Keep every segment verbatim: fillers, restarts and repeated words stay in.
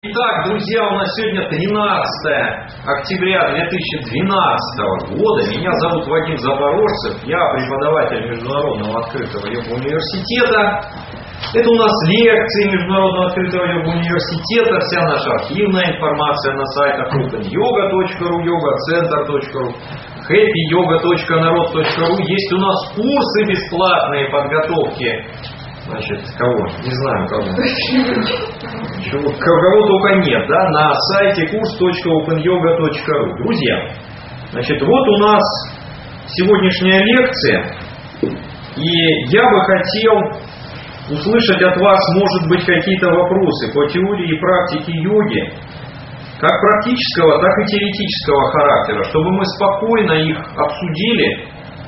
Итак, друзья, у нас сегодня тринадцатое октября две тысячи двенадцатого года. Меня зовут Вадим Запорожцев, я преподаватель Международного открытого йога университета. Это у нас лекции Международного открытого йога университета, вся наша архивная информация на сайтах open yoga точка ру, йога центр точка ру, хэппи йога точка народ точка ру. Есть у нас курсы бесплатные подготовки. Значит, кого? Не знаю кого. Чего, кого только нет, да? На сайте курс точка open yoga точка ру. Друзья, значит, вот у нас сегодняшняя лекция. И я бы хотел услышать от вас, может быть, какие-то вопросы по теории и практике йоги, как практического, так и теоретического характера, чтобы мы спокойно их обсудили,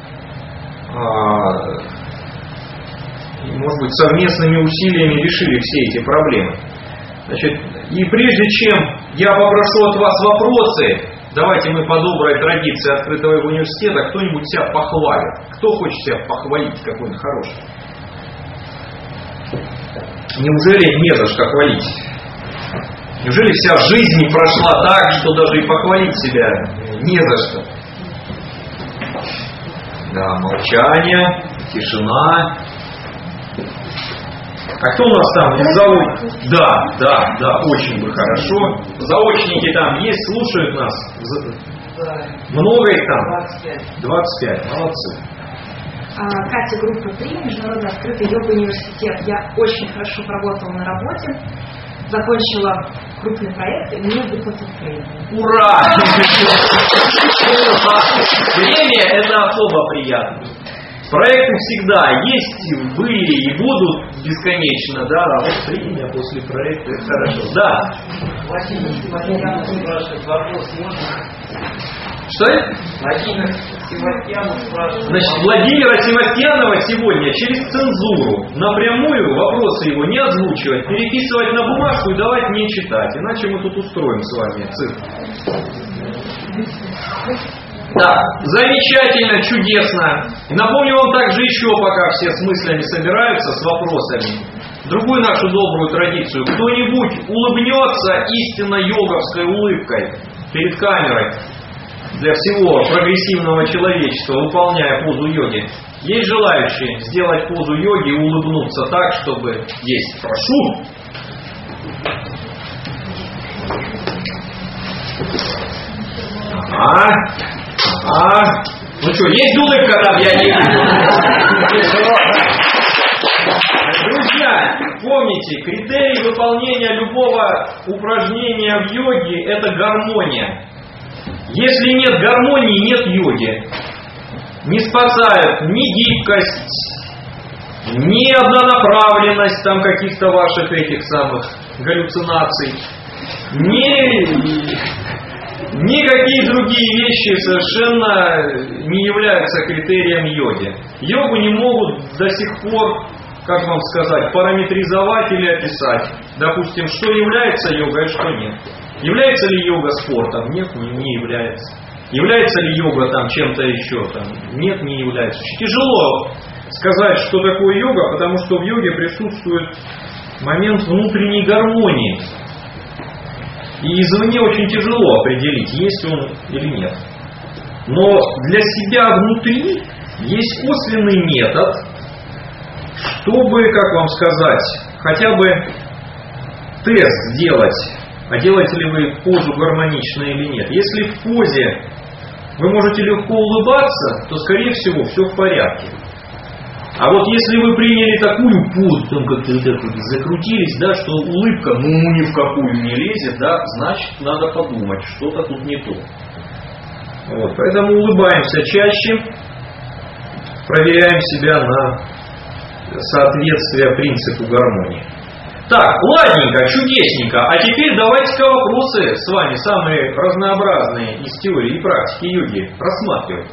может быть, совместными усилиями решили все эти проблемы. Значит, и прежде чем я попрошу от вас вопросы, давайте мы по доброй традиции открытого университета кто-нибудь себя похвалит. Кто хочет себя похвалить какой-нибудь хороший? Неужели не за что хвалить? Неужели вся жизнь прошла так, что даже и похвалить себя не за что? Да, молчание, тишина. А кто у нас там? Зауч... Да, да, да, очень бы хорошо. Заочники там есть, слушают нас? Много их там? двадцать пять. двадцать пять, молодцы. Катя, группа три, Международный открытый йога университет. Я очень хорошо работала на работе, закончила крупный проект, и мне выплатили премию. Ура! Премия — это особо приятно. Проекты всегда есть, были и будут бесконечно, да, а вот премия после проекта — это хорошо. Да. Владимир Севастьянов спрашивает вопрос, можно? Что это? Владимир Севастьянов спрашивает. Значит, Владимира Севастьянова сегодня через цензуру напрямую вопросы его не озвучивать, переписывать на бумажку и давать мне читать, иначе мы тут устроим с вами цирк. Да, замечательно, чудесно. Напомню вам также еще, пока все с мыслями собираются, с вопросами, другую нашу добрую традицию. Кто-нибудь улыбнется истинно йоговской улыбкой перед камерой для всего прогрессивного человечества, выполняя позу йоги. Есть желающие сделать позу йоги и улыбнуться так, чтобы есть. Прошу. Ага. Ага. Ну что, есть улыбка там? Я не вижу. Друзья, помните, критерий выполнения любого упражнения в йоге — это гармония. Если нет гармонии, нет йоги. Не спасает ни гибкость, ни однонаправленность там каких-то ваших этих самых галлюцинаций, ни... Никакие другие вещи совершенно не являются критерием йоги. Йогу не могут до сих пор, как вам сказать, параметризовать или описать. Допустим, что является йогой, а что нет. Является ли йога спортом? Нет, не, не является. Является ли йога там чем-то еще? Там? Нет, не является. Очень тяжело сказать, что такое йога, потому что в йоге присутствует момент внутренней гармонии. И извне очень тяжело определить, есть он или нет. Но для себя внутри есть косвенный метод, чтобы, как вам сказать, хотя бы тест сделать, а делаете ли вы позу гармонично или нет. Если в позе вы можете легко улыбаться, то, скорее всего, все в порядке. А вот если вы приняли такую позу, там как-то так вот закрутились, да, что улыбка ну ни в какую не лезет, да, значит надо подумать, что-то тут не то. Вот, поэтому улыбаемся чаще, проверяем себя на соответствие принципу гармонии. Так, ладненько, чудесненько. А теперь давайте-ка вопросы с вами, самые разнообразные из теории и практики йоги, рассматривать.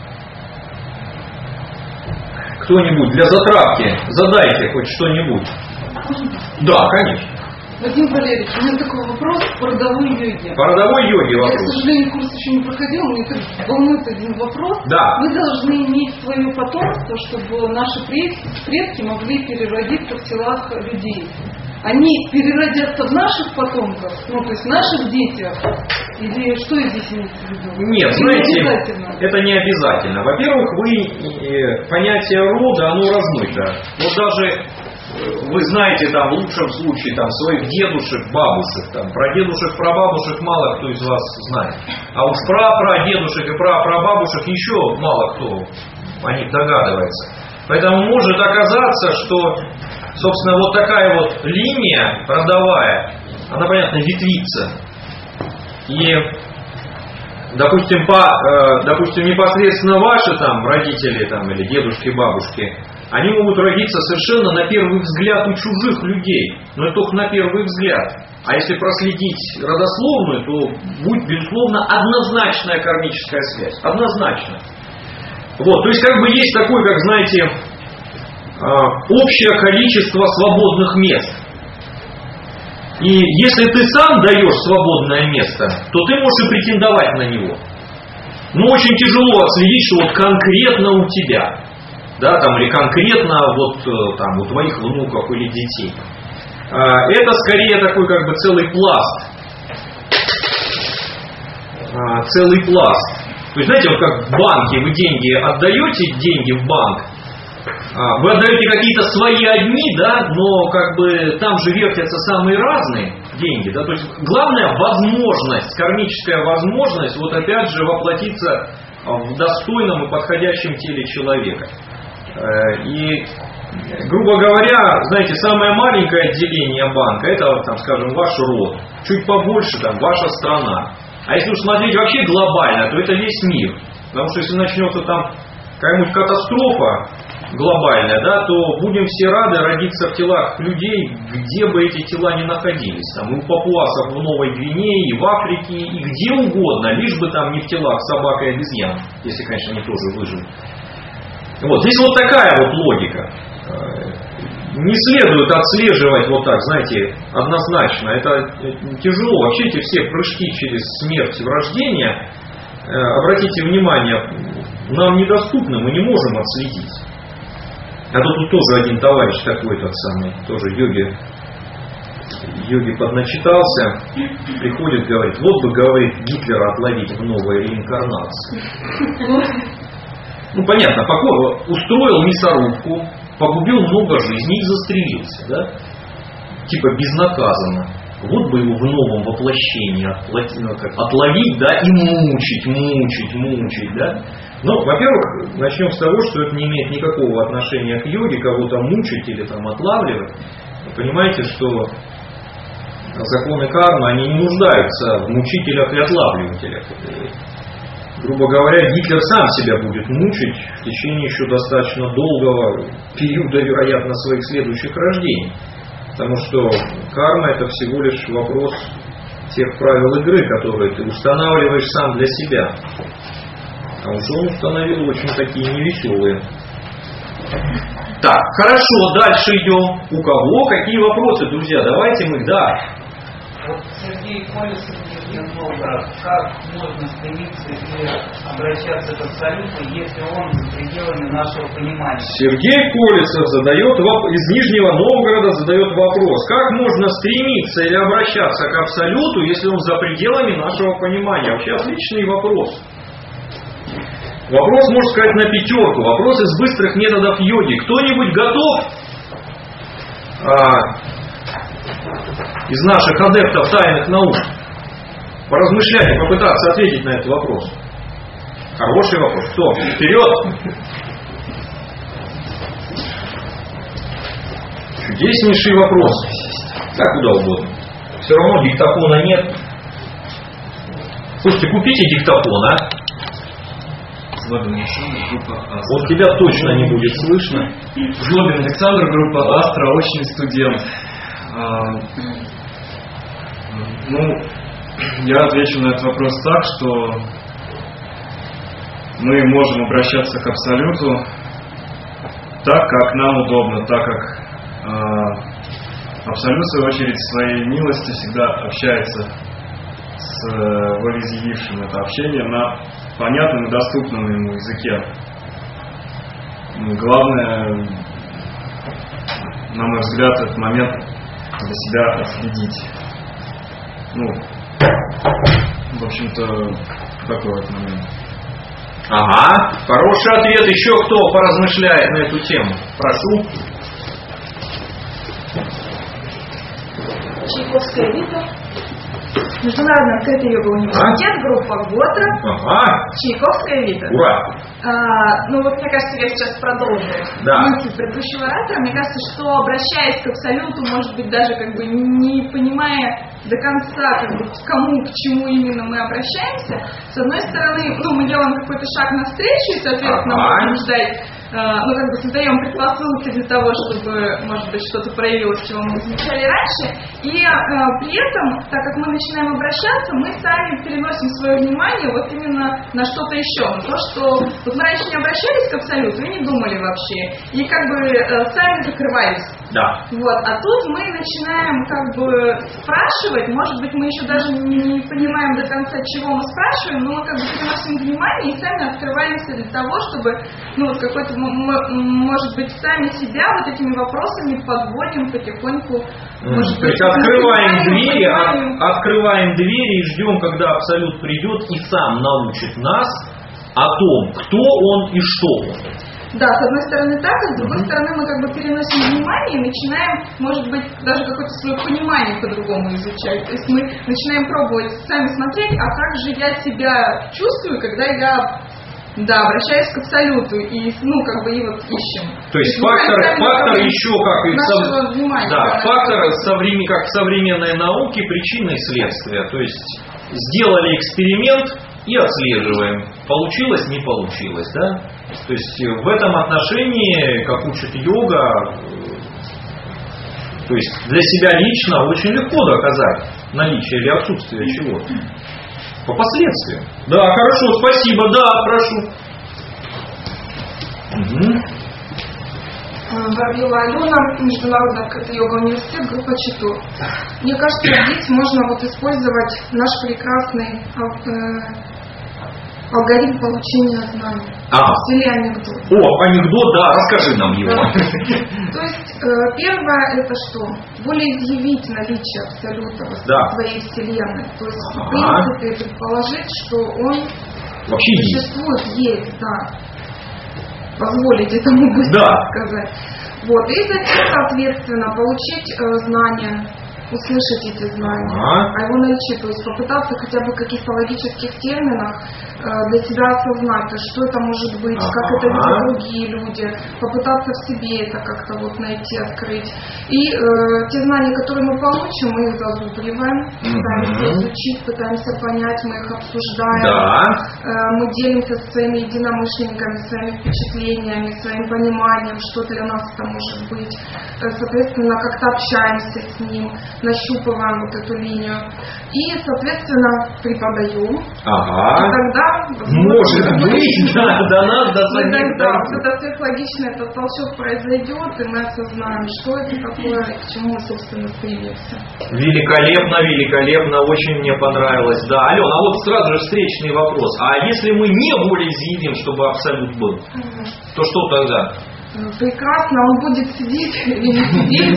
Кто-нибудь для затравки задайте хоть что-нибудь. Да, конечно. Вадим Валерьевич, у меня такой вопрос по родовой йоге. По родовой йоге вопрос. Я, к сожалению, курс еще не проходил, но мне волнует один вопрос. Да. Мы должны иметь свое потомство, чтобы наши предки, предки могли переродиться в телах людей. они переродятся в наших потомков, ну то есть в наших детях, или что здесь имеется в виду? Нет, это знаете, не обязательно. Это не обязательно. Во-первых, вы понятие рода, оно размыто. Вот даже вы знаете там в лучшем случае там своих дедушек, бабушек, там про дедушек, прабабушек мало кто из вас знает. А уж про прадедушек и про прабабушек еще мало кто о них догадывается. Поэтому может оказаться, что, собственно, вот такая вот линия родовая, она, понятно, ветвится. И, допустим, по, э, допустим, непосредственно ваши там родители там, или дедушки, бабушки, они могут родиться совершенно на первый взгляд у чужих людей, но это только на первый взгляд. А если проследить родословную, то будет, безусловно, однозначная кармическая связь. Однозначно. Вот, то есть, как бы есть такое, как, знаете, общее количество свободных мест. И если ты сам даешь свободное место, то ты можешь и претендовать на него. Но очень тяжело отследить, что вот конкретно у тебя, да, там, или конкретно вот, там, у твоих внуков или детей. Это скорее такой как бы целый пласт. Целый пласт. То есть, знаете, вот как в банке вы деньги отдаете, деньги в банк, вы отдаете какие-то свои одни, да, но как бы там же вертятся самые разные деньги, да, то есть главная возможность, кармическая возможность, вот опять же воплотиться в достойном и подходящем теле человека. И, грубо говоря, знаете, самое маленькое отделение банка, это, там, скажем, ваш род, чуть побольше, там, ваша страна. А если уж смотреть вообще глобально, то это весь мир. Потому что если начнется там какая-нибудь катастрофа глобальная, да, то будем все рады родиться в телах людей, где бы эти тела ни находились. Там и у папуасов в Новой Гвинее, и в Африке, и где угодно, лишь бы там не в телах собак и обезьян, если, конечно, они тоже выживут. Вот, здесь вот такая вот логика. Не следует отслеживать вот так, знаете, однозначно. Это тяжело. Вообще эти все прыжки через смерть в рождение, обратите внимание, нам недоступны, мы не можем отследить. А тут, тут тоже один товарищ такой, тот самый, тоже йоги, йоги подначитался, приходит, говорит, вот бы, говорит, Гитлера отловить в новой реинкарнации. Ну, понятно, устроил мясорубку, погубил много жизней и застрелился, да? Типа безнаказанно. Вот бы его в новом воплощении отловить, да, и мучить, мучить, мучить, да? Ну, во-первых, начнем с того, что это не имеет никакого отношения к йоге, кого-то мучить или там отлавливать. Вы понимаете, что законы кармы, они не нуждаются в мучителях и отлавливателях. Грубо говоря, Гитлер сам себя будет мучить в течение еще достаточно долгого периода, вероятно, своих следующих рождений. Потому что карма это всего лишь вопрос тех правил игры, которые ты устанавливаешь сам для себя. А уж он установил очень такие невеселые. Так, хорошо, дальше идем. У кого какие вопросы, друзья? Давайте мы, да. Вот Сергей Колесов, Нижний Новгород, как можно стремиться и обращаться к Абсолюту, если он за пределами нашего понимания? Сергей Колесов задает, из Нижнего Новгорода задает вопрос, как можно стремиться или обращаться к Абсолюту, если он за пределами нашего понимания? Вообще отличный вопрос. Вопрос, можно сказать, на пятерку. Вопрос из быстрых методов йоги. Кто-нибудь готов а, из наших адептов тайных наук поразмышлять и попытаться ответить на этот вопрос? Хороший вопрос. Кто? Вперед! Чудеснейший вопрос. Так, куда угодно. Все равно диктофона нет. Слушайте, купите диктофон, а? Злобин Александр, группа Астра. Вот тебя точно не будет слышно. Злобин Александр, группа Астра, очный студент. А, ну, я отвечу на этот вопрос так, что мы можем обращаться к Абсолюту так, как нам удобно, так как а, Абсолют, в свою очередь, в своей милости всегда общается с волеизъявившим это общение на понятном и доступном ему языке. Главное, на мой взгляд, этот момент для себя отследить. Ну, в общем-то, такой вот момент. Ага, хороший ответ. Еще кто поразмышляет на эту тему? Прошу. Чайковская Вита. Международный открытый йога университет, группа ГОТА. Ага. Чайковская Вита. Ура! А, ну вот, мне кажется, я сейчас продолжу Да. мысль предыдущего оратора. Мне кажется, что обращаясь к абсолюту, может быть, даже как бы не понимая до конца, как бы, к кому, к чему именно мы обращаемся, с одной стороны, ну, мы делаем какой-то шаг навстречу, и, соответственно, Ага. можем ждать, э, ну, как бы создаем предпосылки для того, чтобы, может быть, что-то проявилось, чего мы не замечали раньше. И э, при этом, так как мы начинаем обращаться, мы сами переносим свое внимание вот именно на что-то еще, на то, что вот мы раньше не обращались к абсолюту и не думали вообще, и как бы э, сами закрывались. Да. Вот, а тут мы начинаем как бы спрашивать, может быть, мы еще даже не понимаем до конца, чего мы спрашиваем, но мы как бы переносим внимание и сами открываемся для того, чтобы, ну, вот какой-то, может быть, сами себя вот этими вопросами подводим потихоньку. Может То есть быть, открываем понимаем, двери, понимаем. от- открываем двери и ждем, когда Абсолют придет и сам научит нас о том, кто он и что он. Да, с одной стороны так, а с другой стороны мы как бы переносим внимание и начинаем, может быть, даже какое-то свое понимание по-другому изучать. То есть мы начинаем пробовать сами смотреть, а как же я себя чувствую, когда я, да, обращаюсь к абсолюту и, ну, как бы и вот ищем. То есть мы фактор, сами фактор направляем еще как и в нашего сов- внимания, да, да, фактор на- современ- как в современной науке причины и следствия. То есть сделали эксперимент и отслеживаем. Получилось, не получилось, да? То есть в этом отношении, как учит йога, э, то есть для себя лично очень легко доказать наличие или отсутствие чего-то. По последствиям. Да, хорошо, спасибо, да, прошу. Угу. Воробьева Алена, Международный открытый йога университет, группа ЧИТУ. Мне кажется, здесь можно вот использовать наш прекрасный ал- э, алгоритм получения знаний. Ага. Или анекдот. О, анекдот, да, расскажи нам его. То есть э, первое это что? Волеизъявить наличие абсолюта в Да. своей вселенной. То есть в Ага. принципе предположить, что он Вообще есть. существует, есть, да. Позволить этому быть, Да. так сказать. Вот. И затем, соответственно, получить э, знания, услышать эти знания, Ага. о его наличии, то есть попытаться хотя бы в каких-то логических терминах э, для себя осознать, то есть что это может быть, как это Ага. видят другие люди, попытаться в себе это как-то вот найти, открыть. И э, те знания, которые мы получим, мы их зазубриваем, пытаемся Мгм. изучить, пытаемся понять, мы их обсуждаем. Да. Э, Мы делимся со своими единомышленниками, своими впечатлениями, своим пониманием, что для нас это может быть. Э, Соответственно, как-то общаемся с ним, нащупываем вот эту линию. И, соответственно, преподаем. И Ага. тогда... Может быть, да, до нас, до Вот самих тогда вот дойдет. это сверхлогично, этот толчок произойдет, и мы осознаем, что это такое, и к чему мы, собственно, стремимся. Великолепно, великолепно, очень мне понравилось. Да, Алена, а вот сразу же встречный вопрос. А если мы не волеизъявим, чтобы абсолют был, то что тогда? Ну, прекрасно, он будет сидеть или не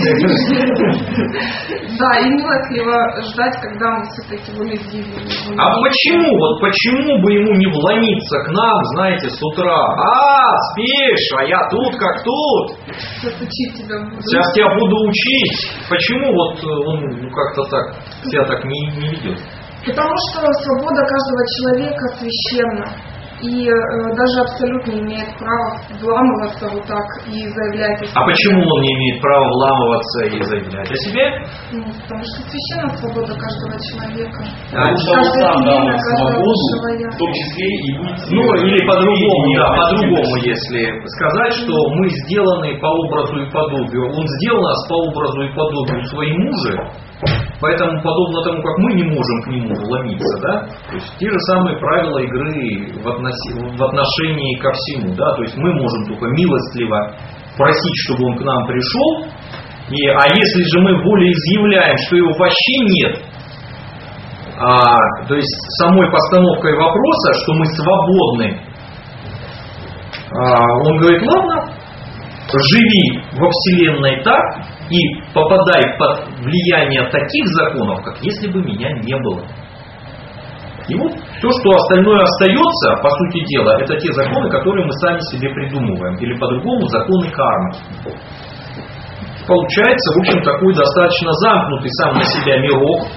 сидеть. Да, и милостливо ждать, когда мы все-таки волеизъявим. А почему, вот почему бы ему не вломиться к нам, знаете, с утра? А, спишь, а я тут как тут. Сейчас учить тебя буду. Сейчас я буду учить. Почему вот он ну, как-то так себя так не, не ведет? Потому что свобода каждого человека священна. И э, даже абсолют не имеет права вламываться вот так и заявлять о себе. А почему он не имеет права вламываться и заявлять о себе? Ну, потому что священна свобода каждого человека. А, что он Каждое сам дал время, нам каждого свободу, высшего я. в том числе и быть... Ну, или по-другому, да, сведения, по-другому, о себе. если сказать, что мы сделаны по образу и подобию. Он сделал нас по образу и подобию своему же, поэтому, подобно тому, как мы не можем к нему вломиться, да, то есть те же самые правила игры в, относи- в отношении ко всему, да, то есть мы можем только милостливо просить, чтобы он к нам пришел, и, а если же мы волеизъявляем, что его вообще нет, а, то есть самой постановкой вопроса, что мы свободны, а, он говорит, ладно, живи во Вселенной так и попадай под влияние таких законов, как если бы меня не было. И вот все, что остальное остается, по сути дела, это те законы, которые мы сами себе придумываем. Или по-другому законы кармы. Получается, в общем, такой достаточно замкнутый сам на себя мирок.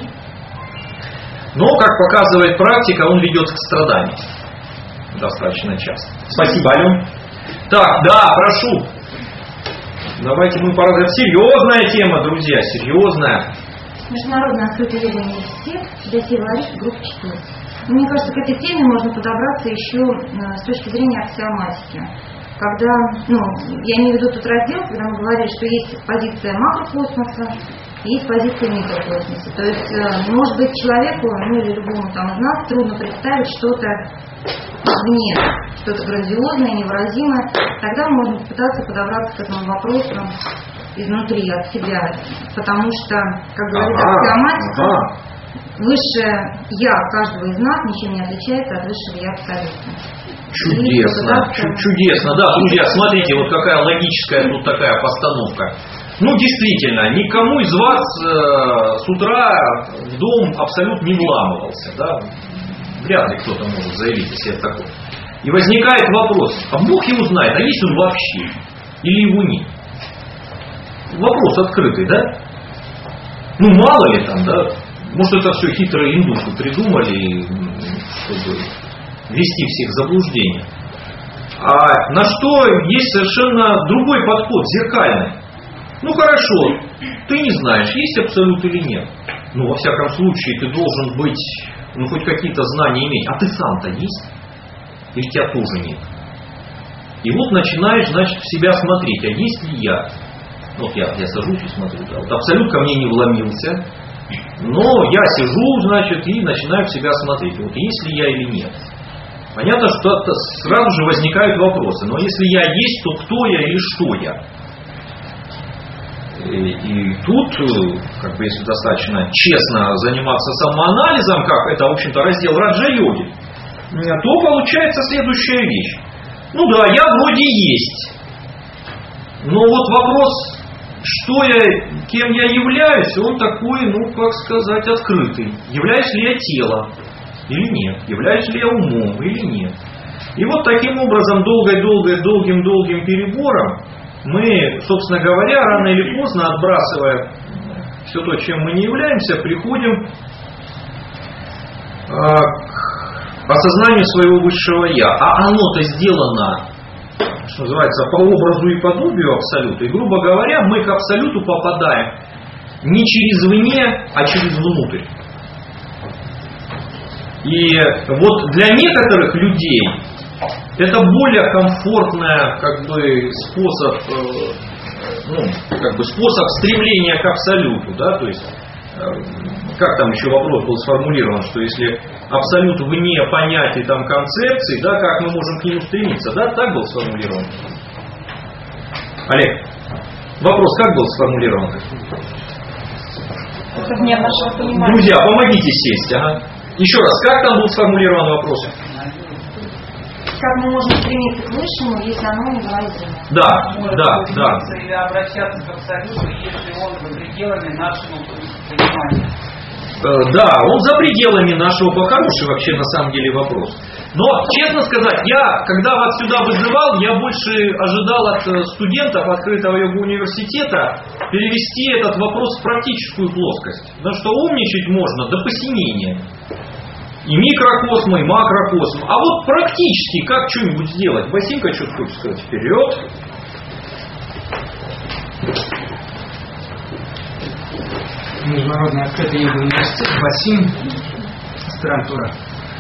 Но, как показывает практика, он ведет к страданиям. Достаточно часто. Спасибо, Ален. Так, да, прошу. Давайте мы порадуем. Это серьезная тема, друзья, серьезная. Международный открытый йога университет, Федосеева Лариса, группа четыре. Мне кажется, к этой теме можно подобраться еще с точки зрения аксиоматики. Когда, ну, я имею в виду тот раздел, когда мы говорили, что есть позиция макрокосмоса, есть позиция микрокосмоса. То есть, может быть, человеку, ну или любому там из нас трудно представить что-то извне, что-то грандиозное, невыразимое. Тогда мы можем попытаться подобраться к этому вопросу изнутри, от себя. Потому что, как говорит ага, аксиоматика, ага. высшее я каждого из нас ничем не отличается от высшего я абсолютно. Чудесно, чу- чудесно. Да, друзья, смотрите, вот какая логическая тут такая постановка. Ну, действительно, никому из вас э, с утра в дом абсолютно не вламывался. Да? Вряд ли кто-то может заявить о себе такое. И возникает вопрос, а Бог его знает, а есть он вообще? Или его нет? Вопрос открытый, да? Ну, мало ли там, да? Может, это все хитрые индусы придумали, чтобы ввести всех в заблуждение. А на что есть совершенно другой подход, зеркальный. Ну хорошо, ты не знаешь, есть абсолют или нет. Ну, во всяком случае, ты должен быть, ну, хоть какие-то знания иметь. А ты сам-то есть? Или тебя тоже нет? И вот начинаешь, значит, в себя смотреть, а есть ли я? Вот я, я сажусь и смотрю, да, вот абсолют ко мне не вломился, но я сижу, значит, и начинаю в себя смотреть, вот есть ли я или нет. Понятно, что сразу же возникают вопросы, но если я есть, то кто я или что я? И, и тут, как бы, если достаточно честно заниматься самоанализом, как это, в общем-то, раздел раджа-йоги, то получается следующая вещь. Ну да, я вроде есть, но вот вопрос, что я, кем я являюсь, он такой, ну, как сказать, открытый. Являюсь ли я телом или нет? Являюсь ли я умом или нет? И вот таким образом, долго-долго-долгим-долгим перебором, мы, собственно говоря, рано или поздно, отбрасывая все то, чем мы не являемся, приходим к осознанию своего высшего Я. А оно-то сделано, что называется, по образу и подобию абсолюта. И, грубо говоря, мы к абсолюту попадаем не через вне, а через внутрь. И вот для некоторых людей это более комфортный, как бы, способ, ну, как бы способ стремления к абсолюту, да, то есть, как там еще вопрос был сформулирован, что если абсолют вне понятий, там, концепций, да, как мы можем к нему стремиться, да, так был сформулирован? Олег, вопрос как был сформулирован? Это вне нашего понимания. Друзья, помогите сесть, ага. Еще раз, как там был сформулирован вопрос? Как мы можем стремиться к высшему, если оно невыразимо? Да, да, да. Или обращаться к абсолюту, если он за пределами нашего понимания. Да, он за пределами нашего, по-хорошему вообще на самом деле вопрос. Но, честно сказать, я, когда вас сюда вызывал, я больше ожидал от студентов открытого йога-университета перевести этот вопрос в практическую плоскость. Потому что умничать можно до посинения. И микрокосм, и макрокосм. А вот практически как что-нибудь сделать? Басинка что-то хочет сказать? Вперед. Международный открытый йога университет, Басим, аспирантура.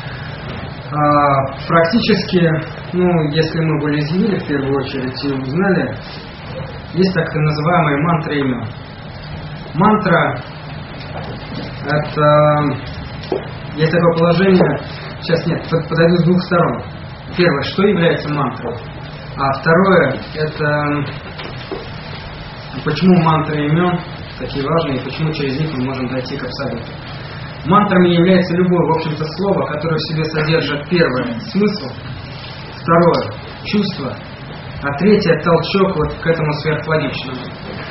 А, практически, ну, если мы волеизъявили в первую очередь и узнали, есть так называемые мантры имен. Мантра — это, есть такое положение, сейчас нет, подойду с двух сторон. Первое, что является мантрой, а второе, это почему мантры имен такие важные, и почему через них мы можем дойти к абсолюту. Мантрами является любое, в общем-то, слово, которое в себе содержит, первое, смысл, второе, чувство, а третья — толчок вот к этому сверхлогичному.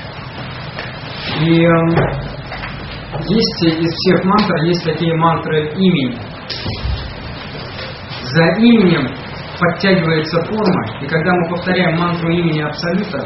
И э, есть из всех мантр, есть такие мантры имени. За именем подтягивается форма, и когда мы повторяем мантру имени Абсолюта,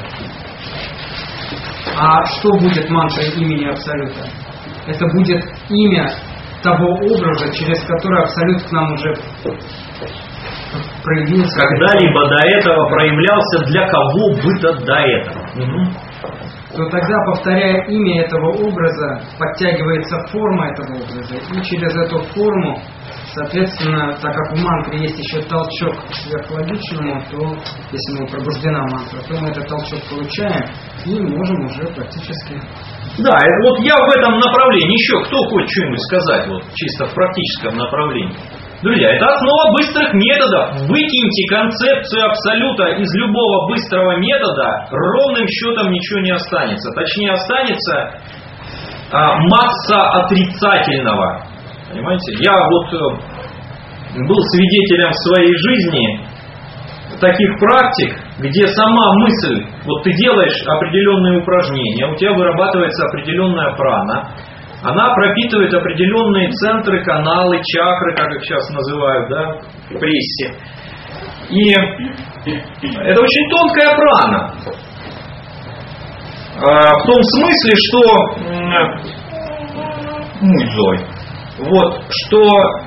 а что будет мантрой имени Абсолюта? Это будет имя того образа, через который Абсолют к нам уже проявился. Когда-либо до этого проявлялся для кого бы то до этого. Угу. То тогда, повторяя имя этого образа, подтягивается форма этого образа, и через эту форму, соответственно, так как в мантре есть еще толчок к сверхлогичному, то, если мы пробуждена мантра, то мы этот толчок получаем и можем уже практически... Да, это вот я в этом направлении. Еще кто хочет что-нибудь сказать, вот чисто в практическом направлении? Друзья, это основа быстрых методов. Выкиньте концепцию Абсолюта из любого быстрого метода, ровным счетом ничего не останется. Точнее, останется а, масса отрицательного. Понимаете? Я вот э, был свидетелем в своей жизни таких практик, где сама мысль, вот ты делаешь определенные упражнения, у тебя вырабатывается определенная прана, она пропитывает определенные центры, каналы, чакры, как их сейчас называют, да, в прессе. И это очень тонкая прана. В том смысле, что мудзой. Вот, что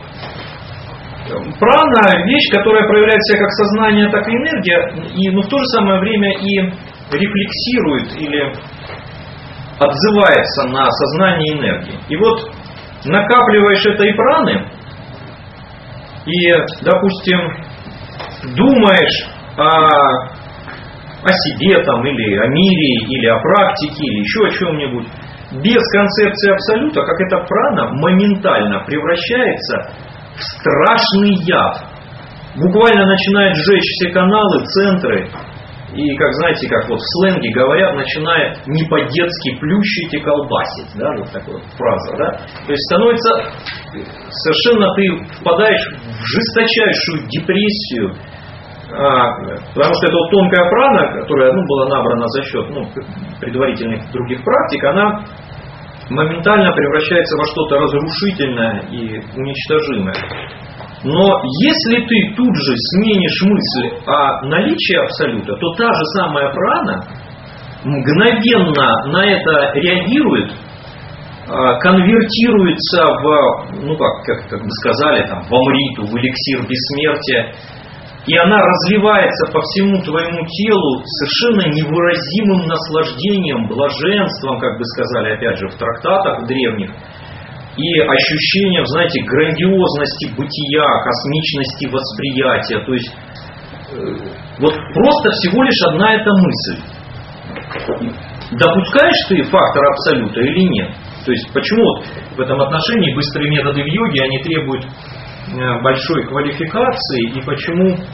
прана — вещь, которая проявляет себя как сознание, так и энергия, и, но в то же самое время и рефлексирует или отзывается на сознание энергии. И вот накапливаешь этой праны и, допустим, думаешь о, о себе там, или о мире, или о практике, или еще о чем-нибудь, без концепции Абсолюта, как эта прана моментально превращается в страшный яд. Буквально начинает сжечь все каналы, центры. И, как знаете, как вот в сленге говорят, начинает не по-детски плющить и колбасить. Да, вот такая вот фраза, да. То есть становится совершенно, ты впадаешь в жесточайшую депрессию, а, потому что эта вот тонкая прана, которая ну, была набрана за счет ну, предварительных других практик, она моментально превращается во что-то разрушительное и уничтожимое. Но если ты тут же сменишь мысль о наличии Абсолюта, то та же самая прана мгновенно на это реагирует, конвертируется в, ну как, как, как бы сказали, там, в амриту, в эликсир бессмертия, и она разливается по всему твоему телу совершенно невыразимым наслаждением, блаженством, как бы сказали опять же в трактатах древних, и ощущением, знаете, грандиозности бытия, космичности восприятия. То есть э, вот просто всего лишь одна эта мысль. Допускаешь ты фактор Абсолюта или нет? То есть почему вот в этом отношении быстрые методы в йоге, они требуют э, большой квалификации, и почему, э,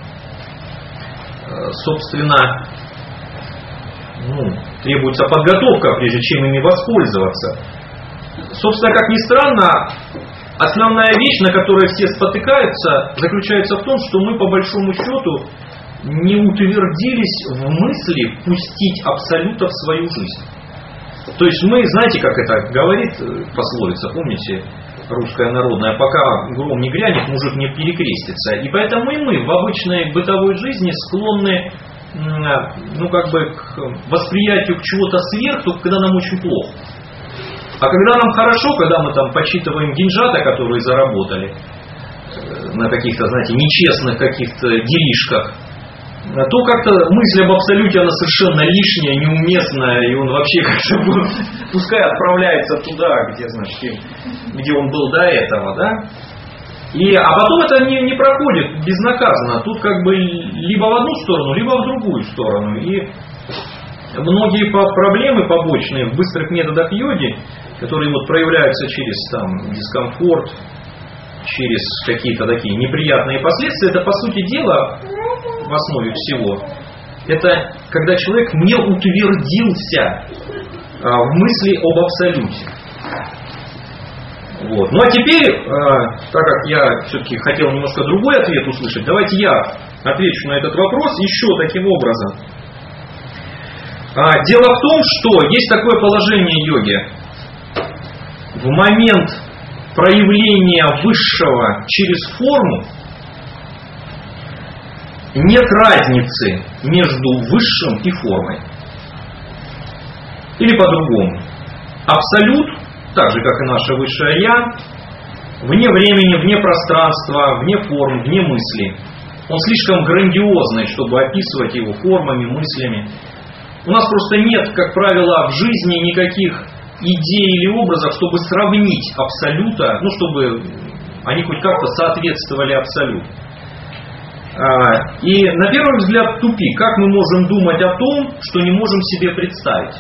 собственно, ну, требуется подготовка, прежде чем ими воспользоваться. Собственно, как ни странно, основная вещь, на которой все спотыкаются, заключается в том, что мы по большому счету не утвердились в мысли пустить Абсолюта в свою жизнь. То есть мы, знаете, как это говорит пословица, помните, русская народная, пока гром не грянет, мужик не перекрестится. И поэтому и мы в обычной бытовой жизни склонны, ну, как бы, к восприятию к чего-то сверх, только когда нам очень плохо. А когда нам хорошо, когда мы там подсчитываем деньжата, которые заработали на каких-то, знаете, нечестных каких-то делишках, то как-то мысль об Абсолюте, она совершенно лишняя, неуместная, и он вообще как-то пускай отправляется туда, где, значит, где он был до этого, да? И, а потом это не, не проходит безнаказанно. Тут как бы либо в одну сторону, либо в другую сторону. И многие проблемы побочные в быстрых методах йоги, которые вот проявляются через там, дискомфорт, через какие-то такие неприятные последствия, это по сути дела в основе всего, это когда человек не утвердился а, в мысли об Абсолюте. Вот. Ну а теперь, э, так как я все-таки хотел немножко другой ответ услышать, давайте я отвечу на этот вопрос еще таким образом. А, дело в том, что есть такое положение йоги. В момент проявления высшего через форму нет разницы между высшим и формой. Или по-другому. Абсолют, так же как и наше высшее Я, вне времени, вне пространства, вне форм, вне мысли. Он слишком грандиозный, чтобы описывать его формами, мыслями. У нас просто нет, как правило, в жизни никаких идей или образов, чтобы сравнить абсолюта, ну, чтобы они хоть как-то соответствовали абсолюту. И на первый взгляд тупик. Как мы можем думать о том, что не можем себе представить?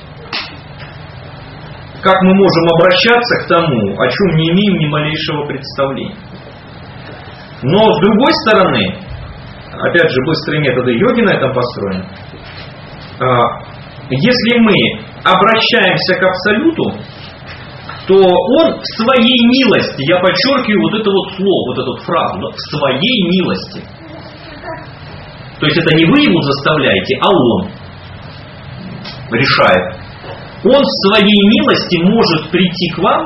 Как мы можем обращаться к тому, о чем не имеем ни малейшего представления? Но с другой стороны, опять же, быстрые методы йоги на этом построены. Если мы обращаемся к абсолюту, то он в своей милости, я подчеркиваю вот это вот слово, вот эту фразу, в своей милости. То есть это не вы его заставляете, а он решает. Он в своей милости может прийти к вам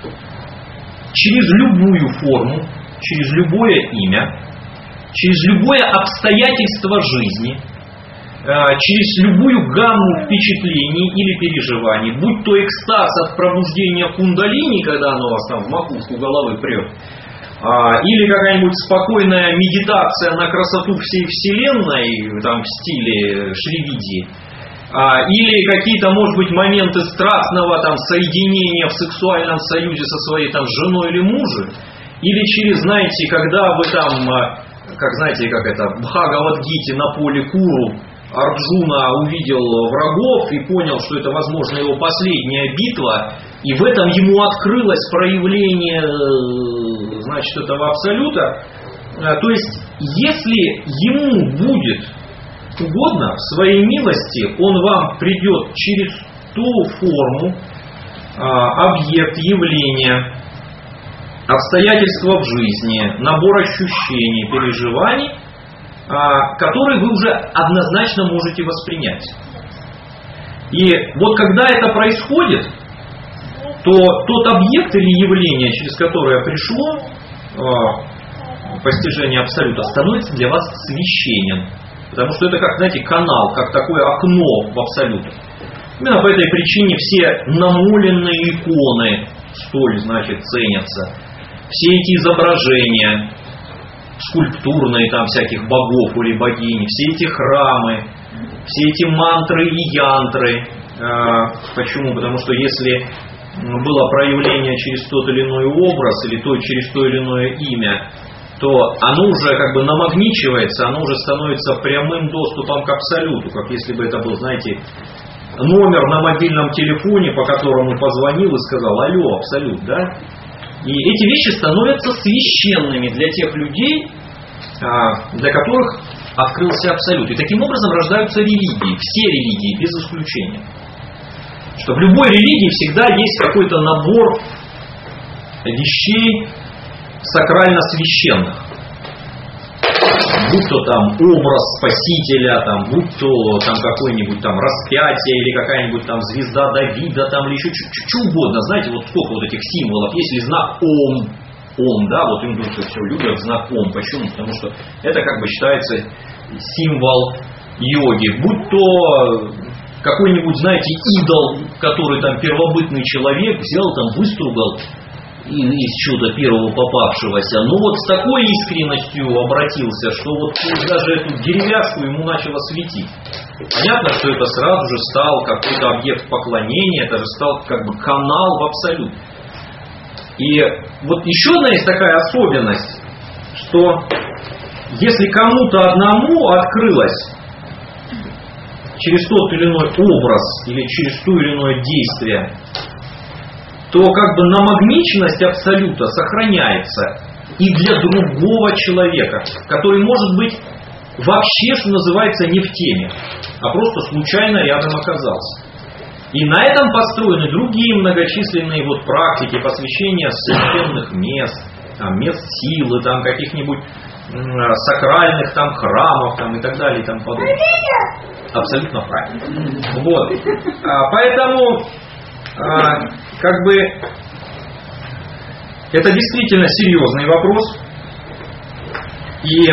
через любую форму, через любое имя, через любое обстоятельство жизни, через любую гамму впечатлений или переживаний, будь то экстаз от пробуждения кундалини, когда оно вас там в макушку головы прет, или какая-нибудь спокойная медитация на красоту всей Вселенной, там в стиле Шривидьи, или какие-то, может быть, моменты страстного там соединения в сексуальном союзе со своей там женой или мужем, или через, знаете, когда вы там, как знаете, как это, Бхагавад-гите на поле Куру, Арджуна увидел врагов и понял, что это, возможно, его последняя битва, и в этом ему открылось проявление, значит, этого абсолюта. То есть, если ему будет угодно, в своей милости, он вам придет через ту форму, объект, явление, обстоятельства в жизни, набор ощущений, переживаний, которые вы уже однозначно можете воспринять. И вот когда это происходит, то тот объект или явление, через которое пришло постижение абсолюта, становится для вас священен. Потому что это как, знаете, канал, как такое окно в абсолют. Именно по этой причине все намоленные иконы столь, значит, ценятся. Все эти изображения скульптурные там всяких богов или богинь, все эти храмы, все эти мантры и янтры. Почему? Потому что если было проявление через тот или иной образ или то, через то или иное имя, то оно уже как бы намагничивается, оно уже становится прямым доступом к абсолюту, как если бы это был, знаете, номер на мобильном телефоне, по которому позвонил и сказал: алло, абсолют, да? И эти вещи становятся священными для тех людей, для которых открылся абсолют. И таким образом рождаются религии, все религии, без исключения. Что в любой религии всегда есть какой-то набор вещей сакрально священных. Будь то там образ Спасителя, там, будь то там какое-нибудь там распятие или какая-нибудь там звезда Давида, там, или еще что угодно. Знаете, вот сколько вот этих символов. Если знак Ом, Ом, да, вот индусы все любят знак Ом. Почему? Потому что это как бы считается символ йоги. Будь то какой-нибудь, знаете, идол, который там первобытный человек взял, там выстругал из чуда первого попавшегося, но вот с такой искренностью обратился, что вот даже эту деревяшку ему начало светить. Понятно, что это сразу же стал какой-то объект поклонения, это же стал как бы канал в абсолют. И вот еще одна есть такая особенность, что если кому-то одному открылось через тот или иной образ или через то или иное действие, то как бы намагниченность абсолюта сохраняется и для другого человека, который может быть вообще, что называется, не в теме, а просто случайно рядом оказался. И на этом построены другие многочисленные вот практики посвящения священных мест, там, мест силы, там, каких-нибудь м, сакральных там, храмов там, и так далее и тому подобное. Абсолютно правильно. Вот. А, поэтому а, как бы это действительно серьезный вопрос. И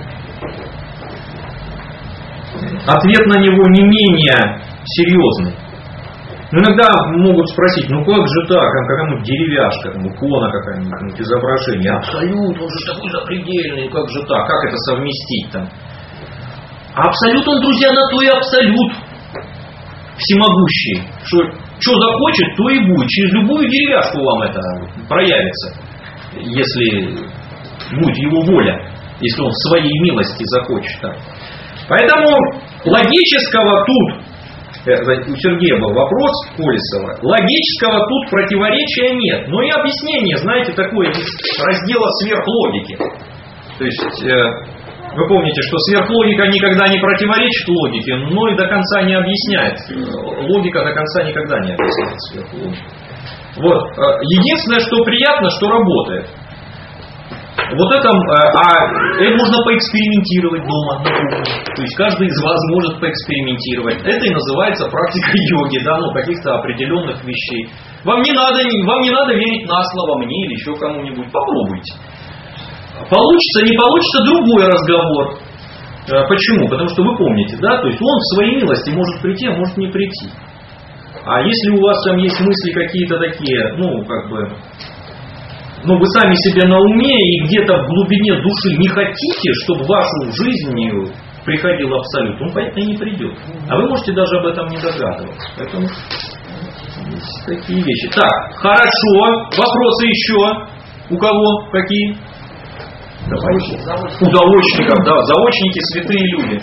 ответ на него не менее серьезный. Иногда могут спросить, ну как же так, какая-нибудь деревяшка, там, икона какая-нибудь, изображение, абсолют, он же такой запредельный, как же так, как это совместить там? А абсолют, он, друзья, на то и абсолют всемогущий, что что захочет, то и будет, через любую деревяшку вам это проявится, если будет его воля, если он своей милости захочет. Так. Поэтому логического тут, у Сергея был вопрос Колесова, логического тут противоречия нет. Но и объяснение, знаете, такое из раздела сверхлогики. То есть, вы помните, что сверхлогика никогда не противоречит логике, но и до конца не объясняет. Логика до конца никогда не объясняет сверхлогику. Вот. Единственное, что приятно, что работает. Вот это, а это можно поэкспериментировать дома на кухне. То есть каждый из вас может поэкспериментировать. Это и называется практика йоги, да, ну, каких-то определенных вещей. Вам не надо, вам не надо верить на слово мне или еще кому-нибудь. Попробуйте. Получится, не получится, другой разговор. Почему? Потому что вы помните, да, то есть он в своей милости может прийти, а может не прийти. А если у вас там есть мысли какие-то такие, ну, как бы, ну, вы сами себе на уме и где-то в глубине души не хотите, чтобы в вашу жизнь приходил абсолют, он, понятно, и не придет. А вы можете даже об этом не догадываться. Поэтому есть такие вещи. Так, хорошо. Вопросы еще? У кого? Какие? Давайте. У заочников, да. Заочники святые люди.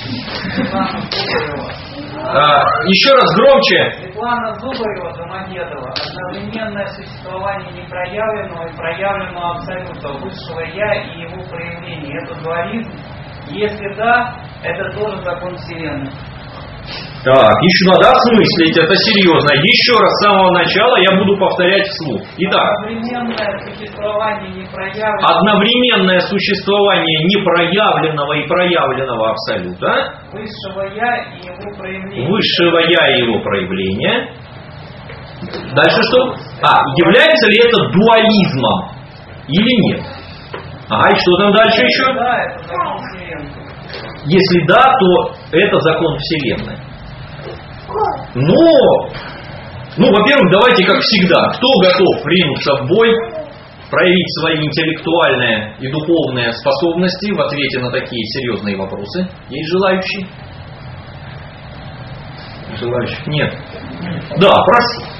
А, еще раз громче. Светлана Зубарева, Домодедово. Одновременное существование непроявленного и проявленного абсолюта, высшего я и его проявление. Это дуализм? Если да, это тоже закон Вселенной. Так, еще надо осмыслить, это серьезно. Еще раз с самого начала я буду повторять вслух. Итак, одновременное существование непроявленного, одновременное существование непроявленного и проявленного абсолюта, высшего я и его проявление. Высшего я и его проявление. Дальше что? А, является ли это дуализмом или нет? Ага, и что там дальше еще? Да, это закон Вселенной. Если да, то это закон Вселенной. Но, ну, во-первых, давайте как всегда, кто готов ринуться в бой, проявить свои интеллектуальные и духовные способности в ответе на такие серьезные вопросы? Есть желающие? Желающих нет. Да, проси.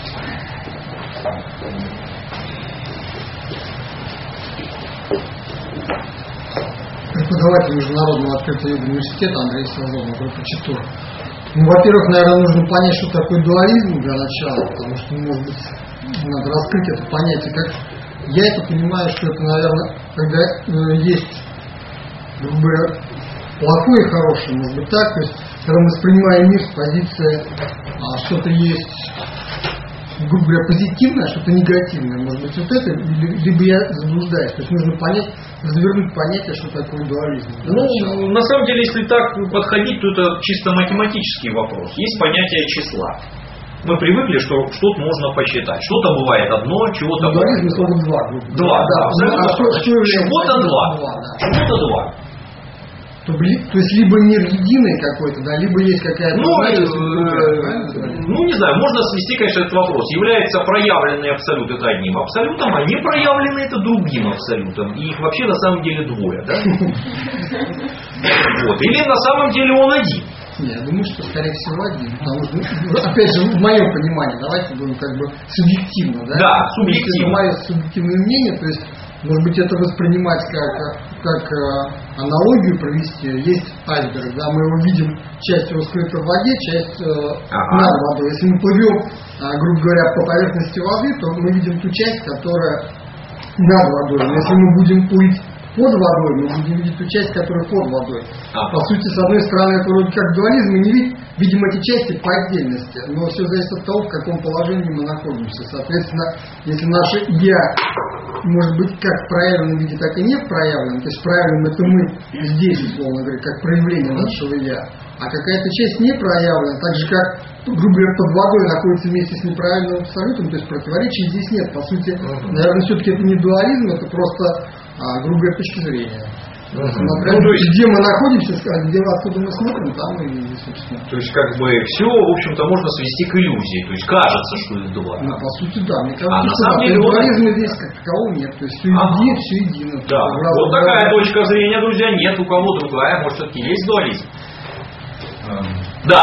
Преподаватель Международного открытого университета Андрей Сазонов, группа Читур. Ну, во-первых, наверное, нужно понять, что такое дуализм для начала, потому что, может быть, надо раскрыть это понятие. Как я это понимаю, что это, наверное, когда э, есть, грубо говоря, плохое и хорошее, может быть так, то есть, когда мы воспринимаем мир с позиции, а, что-то есть, грубо говоря, позитивное, что-то негативное, может быть, вот это, либо я заблуждаюсь. То есть нужно понять, завернуть понятие, что такое дуализм. Ну, на самом деле, если так подходить, то это чисто математический вопрос. Есть понятие числа. Мы привыкли, что что-то можно посчитать. Что-то бывает одно, чего-то дуализм бывает слово два. Два, да. А что, что чего-то два. два да. Чего-то два. То, то есть либо мир единый какой-то, да, либо есть какая-то... Ну, э, ну, не знаю, можно свести, конечно, этот вопрос. Является проявленный абсолют это одним абсолютом, а непроявленный это другим абсолютом. И их вообще на самом деле двое, да? Вот. Или на самом деле он один. Не, я думаю, что скорее всего один. Потому что, опять же, в моем понимании, давайте будем как бы субъективно, да? Да, субъективно. Это мое субъективное мнение, то есть, может быть, это воспринимать как, как э, аналогию провести. Есть айсберг, да, мы его видим, часть его скрыта в воде, часть э, ага. над водой. Если мы плывем, э, грубо говоря, по поверхности воды, то мы видим ту часть, которая над водой. Но если мы будем плыть по под водой, мы будем видеть ту часть, которая под водой. А. По сути, с одной стороны, это вроде как дуализм, мы не видим, видим эти части по отдельности, но все зависит от того, в каком положении мы находимся. Соответственно, если наше «я» может быть как в проявленном виде, так и не в проявленном, то есть проявленным это мы здесь, условно говоря, как проявление нашего «я», а какая-то часть не проявлена, так же как, грубо говоря, под водой находится вместе с неправильным абсолютом, то есть противоречий здесь нет. По сути, наверное, все-таки это не дуализм, это просто а, грубая точка зрения. Uh-huh. Смотря, ну, то есть, где мы находимся, где откуда мы смотрим, там и, собственно. То есть, как бы, все, в общем-то, можно свести к иллюзии. То есть, кажется, что это дуализм. Ну, по сути, да. Мне кажется, а на что самом да, деле дуализма здесь как такового нет. То есть, все ага. едино, все едино. Да, вот такая разных... точка зрения, друзья, нет, у кого другая, может, все-таки есть дуализм. Um. Да.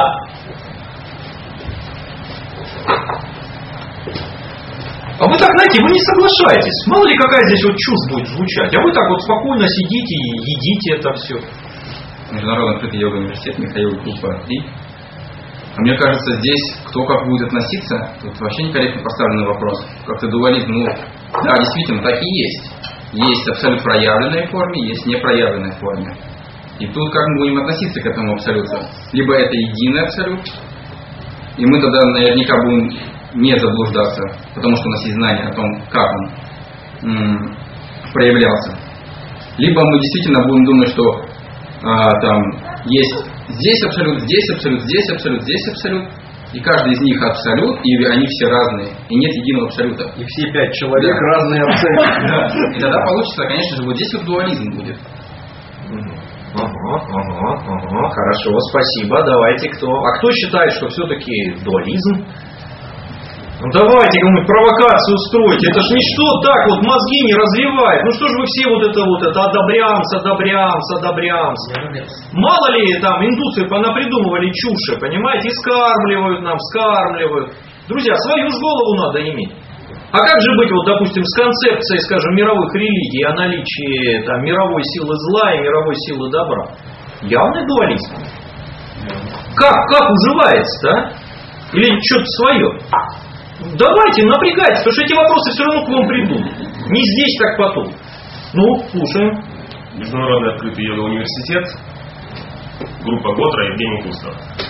А вы так, знаете, вы не соглашаетесь. Мало ли какая здесь вот чушь будет звучать. А вы так вот спокойно сидите и едите это все. Международный открытый йога университет, Михаил Группа три. А мне кажется, здесь кто как будет относиться, тут вообще некорректно поставленный вопрос. Как-то дуализм, ну, да, действительно, так и есть. Есть абсолют проявленной форме, есть непроявленной форме. И тут как мы будем относиться к этому абсолюту? Либо это единый абсолют, и мы тогда наверняка будем не заблуждаться, потому что у нас есть знание о том, как он м- проявлялся. Либо мы действительно будем думать, что а, там есть здесь абсолют, здесь абсолют, здесь абсолют, здесь абсолют, и каждый из них абсолют, и они все разные, и нет единого абсолюта. И все пять человек разные абсолюты. И тогда получится, конечно же, вот здесь вот дуализм будет. Ага, ага, ага, хорошо, спасибо. Давайте кто? А кто считает, что все-таки дуализм? Ну давайте кому-нибудь провокацию устроите. Это ж ничто так вот мозги не развивает. Ну что же вы все вот это вот это одобрямс, одобрямс, одобрямс. Мало ли там индусы понапридумывали чуши, понимаете, и скармливают нам, скармливают. Друзья, свою ж голову надо иметь. А как же быть, вот, допустим, с концепцией, скажем, мировых религий о наличии там, мировой силы зла и мировой силы добра? Явный дуализм. Как, как уживается-то, а? Или что-то свое? Давайте, напрягайтесь, потому что эти вопросы все равно к вам придут. Не здесь, так потом. Ну, слушаем. Международный открытый йога университет, группа Готра, Евгений Кустов.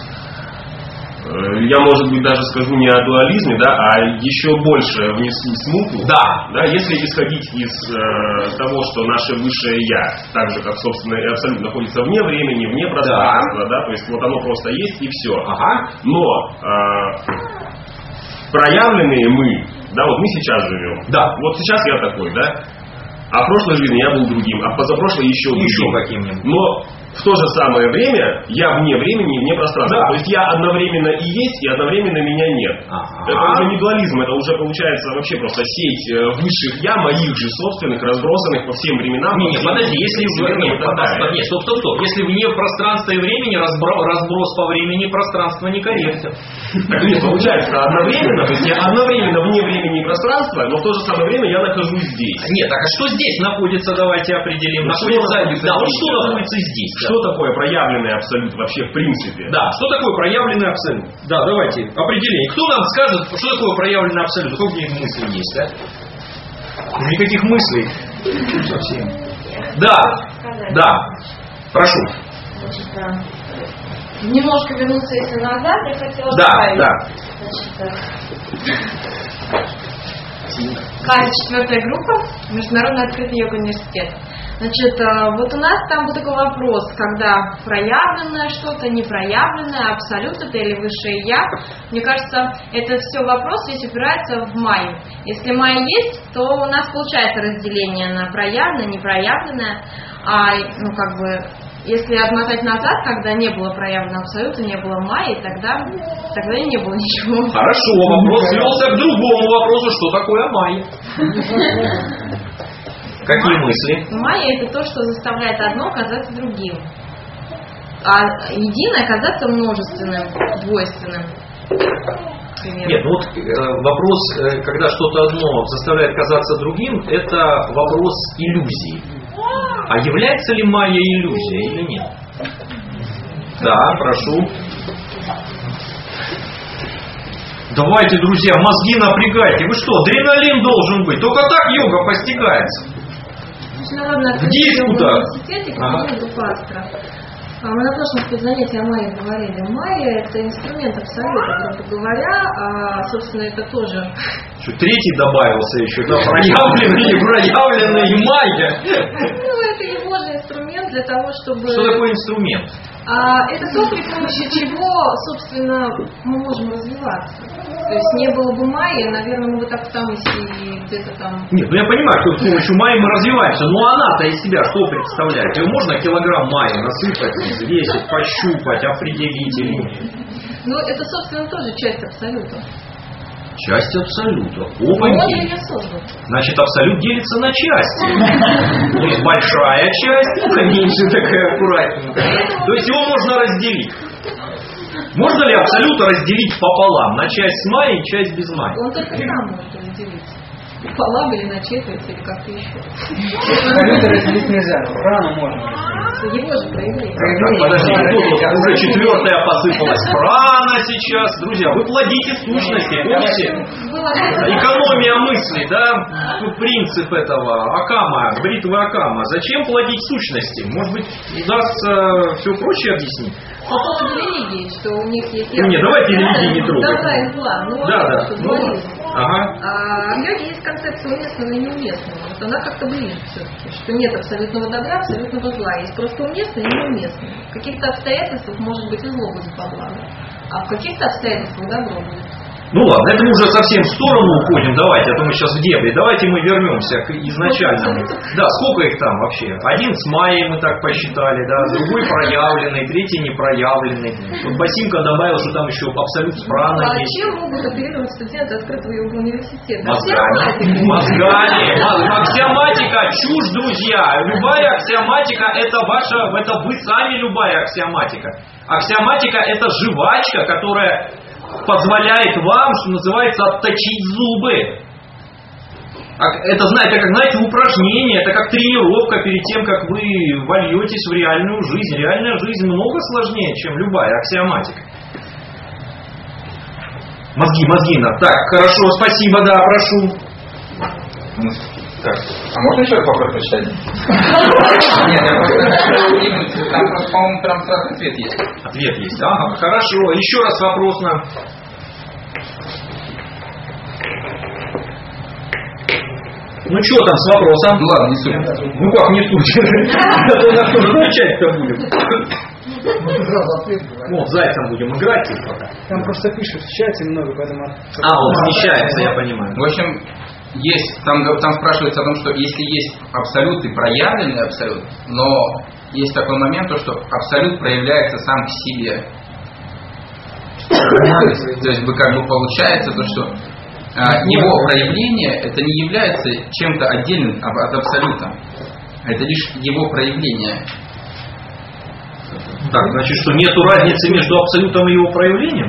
Я, может быть, даже скажу не о дуализме, да, а еще больше внесу смуту. Да. Да, если исходить из э, того, что наше высшее я, так же, как, собственно, и абсолютно находится вне времени, вне пространства, да. Да, то есть вот оно просто есть и все. Ага. Но э, проявленные мы, да, вот мы сейчас живем. Да. Вот сейчас я такой, да. А в прошлой жизни я был другим, а позапрошлой еще другим. Еще каким-нибудь. Но в то же самое время я вне времени, вне пространства. Да. То есть я одновременно и есть, и одновременно меня нет. Ага. Это уже не дуализм, это уже получается вообще просто сеть высших я, моих же собственных, разбросанных по всем временам. Не, не, подожди, если в нет, нет, стоп, стоп, стоп. Если вне пространства и времени, разбро, разброс по времени и пространства некорректен. Так нет, получается одновременно, то есть я одновременно вне времени и пространства, но в то же самое время я нахожусь здесь. Нет, так а что здесь находится, давайте определим. Ну, находится, что находится да, вот здесь, что да? находится здесь? Что да. такое проявленный абсолют вообще в принципе? Да, что такое проявленный абсолют? Да, давайте, определение. Кто нам скажет, что такое проявленный абсолют? Сколько у них мыслей есть, да? Никаких мыслей. Совсем. Да, да. Прошу. Значит, немножко вернуться, если назад, я хотела да, добавить. Да. Значит, Катя, четвертая группа, Международный открытый йога университет. Значит, вот у нас там был такой вопрос, когда проявленное что-то, непроявленное, абсолют это или высшее я. Мне кажется, это все вопрос весь упирается в майю. Если майя есть, то у нас получается разделение на проявленное, непроявленное. А, ну, как бы, если отмотать назад, когда не было проявленного абсолюта, не было майи, тогда, тогда и не было ничего. Хорошо, вопрос свелся к другому вопросу, что такое майя. Какие мысли? Майя это то, что заставляет одно казаться другим. А единое казаться множественным, двойственным. Примерно. Нет, ну вот э, вопрос, э, когда что-то одно заставляет казаться другим, это вопрос иллюзии. А является ли майя иллюзией или нет? Да, прошу. Давайте, друзья, мозги напрягайте. Вы что, адреналин должен быть? Только так йога постигается. Международный В открытый диспутах. университете, Ага. группа Астра. А Мы на прошлом спецзанятии о Майе говорили. Майя — это инструмент абсолютно, грубо говоря, а, собственно, это тоже... Что, третий добавился еще, да, проявленный, проявленный майя. Ну, это его же инструмент для того, чтобы... Что такое инструмент? А, это то, при помощи чего, собственно, мы можем развиваться. То есть не было бы Майи, наверное, мы бы так там и сидели где-то там... Нет, ну я понимаю, что с помощью майи мы развиваемся, но она-то из себя что представляет? Ее можно килограмм майи насыпать, взвесить, пощупать, определить или нет? Ну, это, собственно, тоже часть абсолюта. Часть абсолюта. Вот Опаньки. я создан. Значит, абсолют делится на части. То есть большая часть, меньше такая аккуратненькая. То есть его можно разделить. Можно ли абсолют разделить пополам? На часть с майей и часть без майи? Он только сам может разделиться. Пополам или на четверть, или как-то еще. Абсолюты разделить нельзя, но прана можно разделить. Его же проявление. Так, подождите, тут уже четвертая посыпалась. Прана сейчас. Друзья, вы плодите сущности, помните? Экономия мысли, да? Ну, принцип этого Акама, бритвы Акама. Зачем плодить сущности? Может быть, удастся все прочее объяснить? По поводу религии, что у них есть... Ну, не, давайте религии не трогать. Добра и зла. Ну, Да, да. что Ну, дуализм. ага. А в йоге есть концепция уместного и неуместного. Вот она как-то ближе все-таки, что нет абсолютного добра, абсолютного зла. Есть просто уместное и неуместное. В каких-то обстоятельствах может быть и зло будет во благо, а в каких-то обстоятельствах добро будет. Ну ладно, это мы уже совсем в сторону уходим. Давайте, а то мы сейчас в дебри. Давайте мы вернемся к изначальному. Да, сколько их там вообще? Один с майей мы так посчитали, да, другой проявленный, третий непроявленный. Вот Басимка добавил, что там еще абсолют с праной А есть. чем могут оперировать студенты открытого йога университета? Мозгами. Мозгами. Мозг- Аксиоматика чушь, друзья. Любая аксиоматика это ваша, это вы сами любая аксиоматика. Аксиоматика это жвачка, которая позволяет вам, что называется, отточить зубы. Это, знаете, как, знаете, упражнение, это как тренировка перед тем, как вы вольетесь в реальную жизнь. Реальная жизнь много сложнее, чем любая аксиоматика. Мозги, мозги надо. Так, хорошо, спасибо, да, прошу. Так, а можно еще раз вопрос прочитать? Нет, я просто... Там, просто, по-моему, прям сразу ответ есть. Ответ есть. Ага, хорошо. Еще раз вопрос на... Ну что там с вопросом? Ну ладно, не суть. Ну как не суть? А то на что же отвечать-то будем? Вот, зайцем будем играть. Там просто пишут в чате много, поэтому... А, он смещается, я понимаю. В общем, есть, там, там спрашивается о том, что если есть абсолют и проявленный абсолют, но есть такой момент, то, что абсолют проявляется сам к себе. То есть, то есть бы как бы получается то, что а, его проявление это не является чем-то отдельным от абсолюта. Это лишь его проявление. Так, значит, что нету разницы между абсолютом и его проявлением?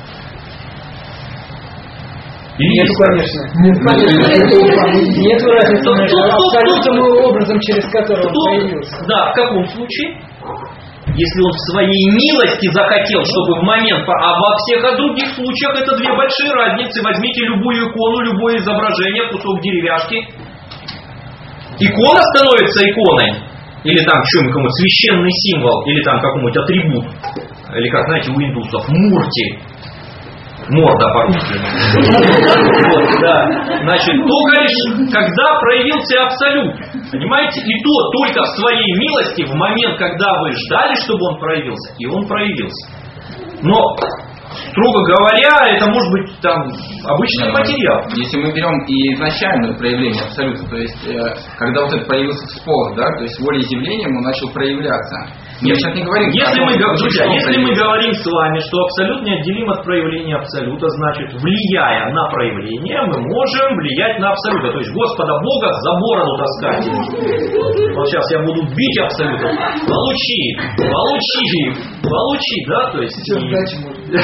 Или Нет, есть? конечно. Нет, конечно. Нет разницы между абсолютом и образом, через который он появился. Да, в каком случае? Если он в своей милости захотел, чтобы в момент... А во всех других случаях это две большие разницы. Возьмите любую икону, любое изображение, кусок деревяшки. Икона становится иконой. Или там что-нибудь, священный символ. Или там какой-нибудь атрибут. Или как, знаете, у индусов, мурти. Морда по-русски. Вот, да. Значит, только лишь когда проявился абсолют. Понимаете? И то только в своей милости в момент, когда вы ждали, чтобы он проявился, и он проявился. Но, строго говоря, это может быть там обычный материал. Если мы берем и изначальное проявление абсолюта, то есть э, когда вот это появился всполох, да, то есть волеизъявлением он начал проявляться. Мы сейчас не говорим, Если, мы, том, друзья, что если мы проявился. говорим с вами, что абсолют неотделим от проявления абсолюта, значит, влияя на проявление, мы можем влиять на абсолюта. То есть Господа Бога за бороду таскать. Вот сейчас я буду бить абсолютно. Получи, получи, получи, да? То есть... и-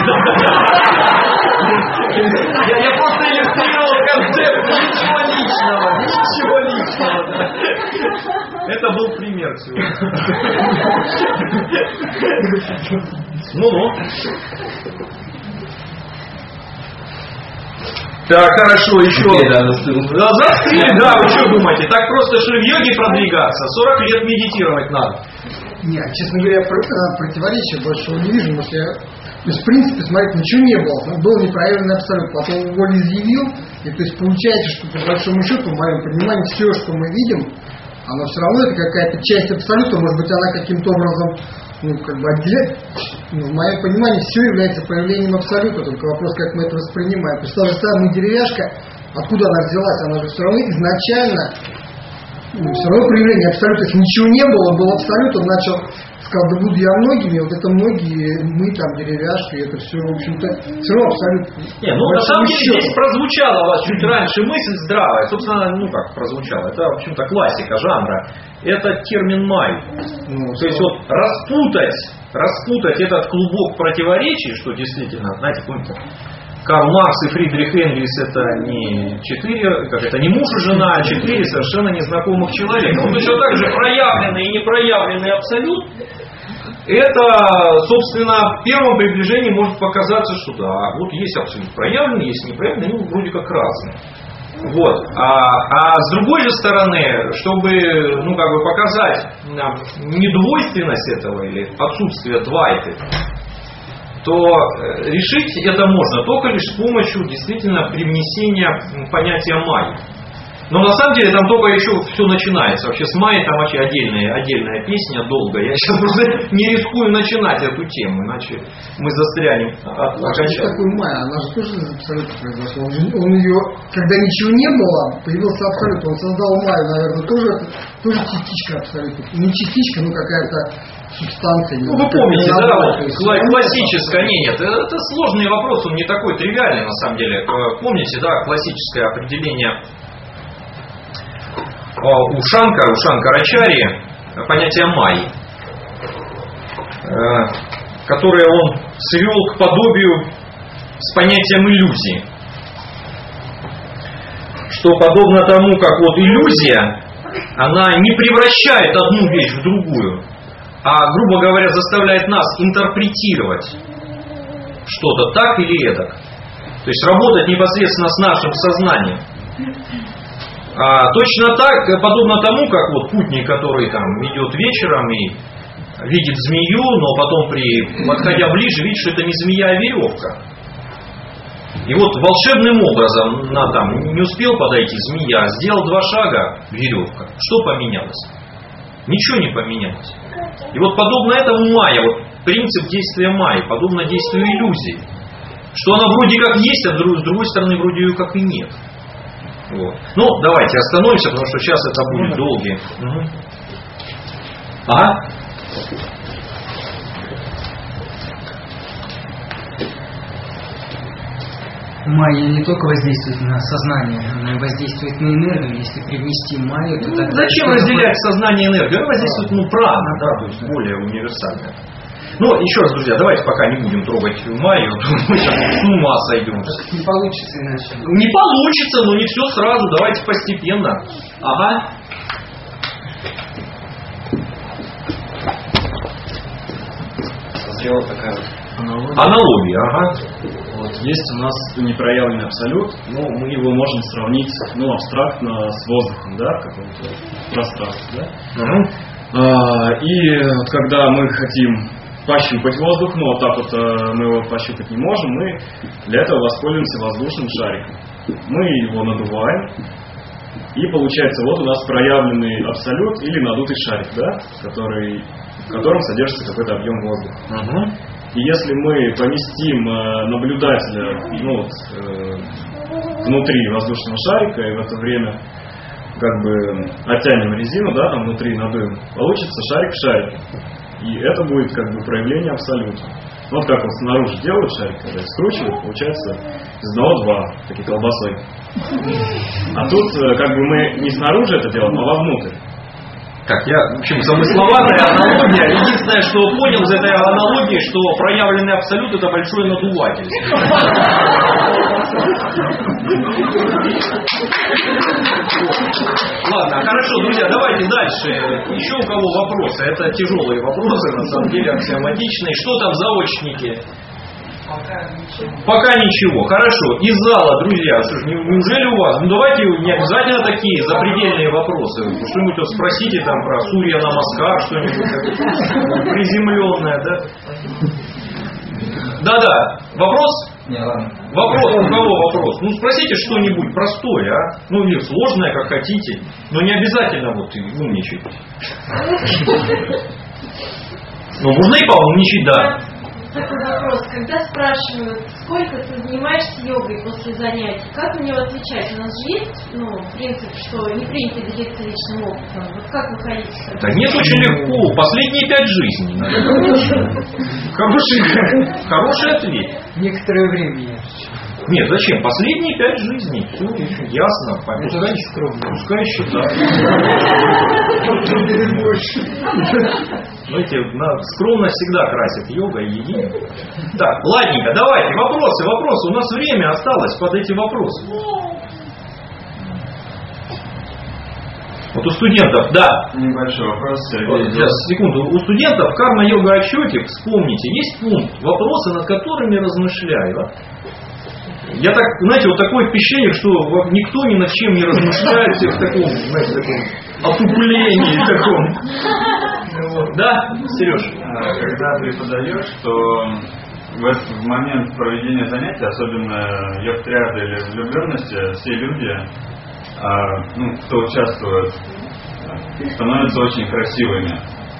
Я, я просто иллюстрировал концепт, ничего личного, ничего личного. Да. Это был пример всего. Ну-ну. Так, хорошо, еще. Да, застыли, да, вы что думаете? Так просто что в йоге продвигаться? сорок лет медитировать надо. Нет, честно говоря, противоречия большого не вижу, потому что я... То есть, в принципе, смотрите, ничего не было. Был непроявленный абсолют, потом его изъявил, и то есть получается, что по большому счету, в моем понимании, все, что мы видим, оно все равно это какая-то часть абсолюта, может быть, она каким-то образом, ну, как бы отделяет. Ну, в моем понимании, все является проявлением абсолюта, только вопрос, как мы это воспринимаем. То есть, та же самая деревяшка, откуда она взялась, она же все равно изначально, ну, все равно проявление абсолюта. Если ничего не было, был абсолют, он начал... сказал, да буду я многими, вот это многие, мы там, деревяшки, это все, в общем-то, все равно абсолютно. Не, ну на самом деле счету. Здесь прозвучала у вас чуть раньше мысль здравая, собственно, ну как прозвучала, это, в общем-то, классика жанра, это термин май. Ну, то есть вот распутать, распутать этот клубок противоречий, что действительно, знаете, помните, Карл Маркс и Фридрих Энгельс это не четыре, как это, не муж и жена, а четыре совершенно незнакомых человека. Вот еще так же проявленный и непроявленный абсолют. Это, собственно, в первом приближении может показаться, что да, вот есть абсолют проявленный, есть непроявленный, ну, вроде как разные. Вот. А, а с другой же стороны, чтобы, ну, как бы показать недвойственность этого или отсутствие двайты, то решить это можно только лишь с помощью действительно привнесения понятия майи. Но на самом деле там только еще все начинается. Вообще с майей там вообще отдельная, отдельная песня, долго. Я сейчас уже не рискую начинать эту тему, иначе мы застрянем окончательно. Что такое майя? Она же тоже из абсолюта произошла. Он, он ее, когда ничего не было, появился абсолют. Он создал майю, наверное, тоже, тоже частичка абсолюта. Не частичка, но какая-то субстанция. Ну, вы помните, да, вот, классическое, нет, нет, это сложный вопрос, он не такой тривиальный на самом деле. Помните, да, классическое определение у Шанкара, у Шанкарачарьи понятие майи, которое он свел к подобию с понятием иллюзии. Что подобно тому, как вот иллюзия, она не превращает одну вещь в другую, а, грубо говоря, заставляет нас интерпретировать что-то так или эдак. То есть работать непосредственно с нашим сознанием. А, точно так, подобно тому, как вот путник, который там идет вечером и видит змею, но потом, при, подходя ближе, видит, что это не змея, а веревка. И вот волшебным образом, на, там, не успел подойти змея, сделал два шага, веревка. Что поменялось? Ничего не поменялось. И вот подобно этому майя, вот принцип действия майи, подобно действию иллюзии. Что она вроде как есть, а с другой стороны вроде ее как и нет. Вот. Ну, давайте остановимся, потому что сейчас это будет долгий. Угу. Ага. Майя не только воздействует на сознание, она воздействует на энергию. Если привнести майю, то ну, тогда... Зачем разделять сознание и энергию? Она воздействует, ну, прана, да, то есть более универсально. Ну, еще раз, друзья, давайте пока не будем трогать майю, мы сейчас с ума сойдем. Не получится иначе. Не получится, но не все сразу, давайте постепенно. Ага. Созрела такая вот аналогия. Аналогия, ага. Вот, есть у нас непроявленный абсолют, но мы его можем сравнить, ну, абстрактно с воздухом, да, в каком-то пространстве, да. Угу. А, и вот когда мы хотим пощупать воздух, но вот так вот э, мы его пощупать не можем, мы для этого воспользуемся воздушным шариком. Мы его надуваем, и получается вот у нас проявленный абсолют или надутый шарик, да, который, в котором содержится какой-то объем воздуха. Угу. И если мы поместим э, наблюдателя, ну, вот, э, внутри воздушного шарика, и в это время как бы оттянем резину, да, там внутри надуем, получится шарик в шарике. И это будет как бы проявление абсолюта. Вот как вот снаружи делают шарик, когда скручивают, получается из одного два, такие колбасой. А тут как бы мы не снаружи это делаем, а вовнутрь. Как я, в общем, замысловатая аналогия. Единственное, что понял из этой аналогии, что проявленный абсолют — это большое надувательство. Ладно, хорошо, друзья, давайте дальше. Еще у кого вопросы? Это тяжелые вопросы, на самом деле, аксиоматичные. Что там заочники? Пока ничего. Пока ничего. Хорошо. Из зала, друзья, что ж, неужели у вас? Ну давайте не обязательно такие запредельные вопросы. Что-нибудь вот спросите там про Сурья Намаскар, что-нибудь приземленное, да? Да-да. Вопрос? Не, ладно. Вопрос, у кого вопрос? Ну спросите что-нибудь простое, а? Ну или сложное, как хотите. Но не обязательно вот умничать. Ну можно и поумничать, да. Такой вопрос. Когда спрашивают, сколько ты занимаешься йогой после занятий, как мне отвечать? У нас же есть, ну, принцип, что не принято делиться личным опытом. Вот как выходить с этого? Да нет, очень легко. Последние пять жизней. Хороший, хороший ответ. Некоторое время. Нет, зачем? Последние пять жизней. Все очень ясно. Пускай, пускай считают. Знаете, скромность всегда красит йога и единая. Так, ладненько, давайте, вопросы, вопросы. У нас время осталось под эти вопросы. Вот у студентов, да. Небольшой вопрос, Сергей. Вот, сейчас, секунду. У студентов в карма-йога отчете, вспомните, есть пункт, вопросы, над которыми размышляю. Я так, знаете, вот такое впечатление, что никто ни над чем не размышляет, все в таком, знаете, таком отуплении таком. Да, Сереж? Когда преподаешь, то в, этот, в момент проведения занятий, особенно йог-триады или влюбленности, все люди, ну, кто участвует, становятся очень красивыми.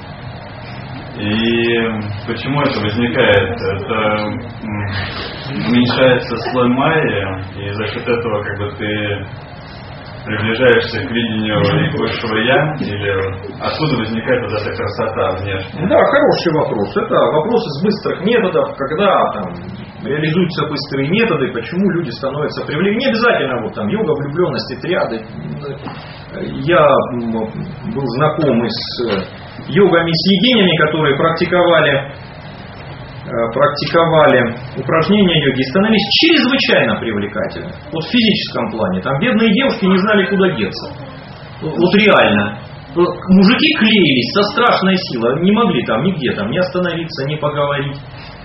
И почему это возникает? Это уменьшается слой майи, и за счет этого как бы ты приближаешься к видению высшего я, или откуда возникает вот эта красота внешняя? Да, хороший вопрос. Это вопрос из быстрых методов, когда там реализуются быстрые методы, почему люди становятся привлекательными. Не обязательно вот там йога, влюбленности, триады. Я был знаком с йогами, с йогинями, которые практиковали практиковали упражнения йоги, становились чрезвычайно привлекательны. Вот в физическом плане. Там бедные девушки не знали, куда деться. Вот реально. Мужики клеились со страшной силой. Не могли там нигде там не остановиться, не поговорить.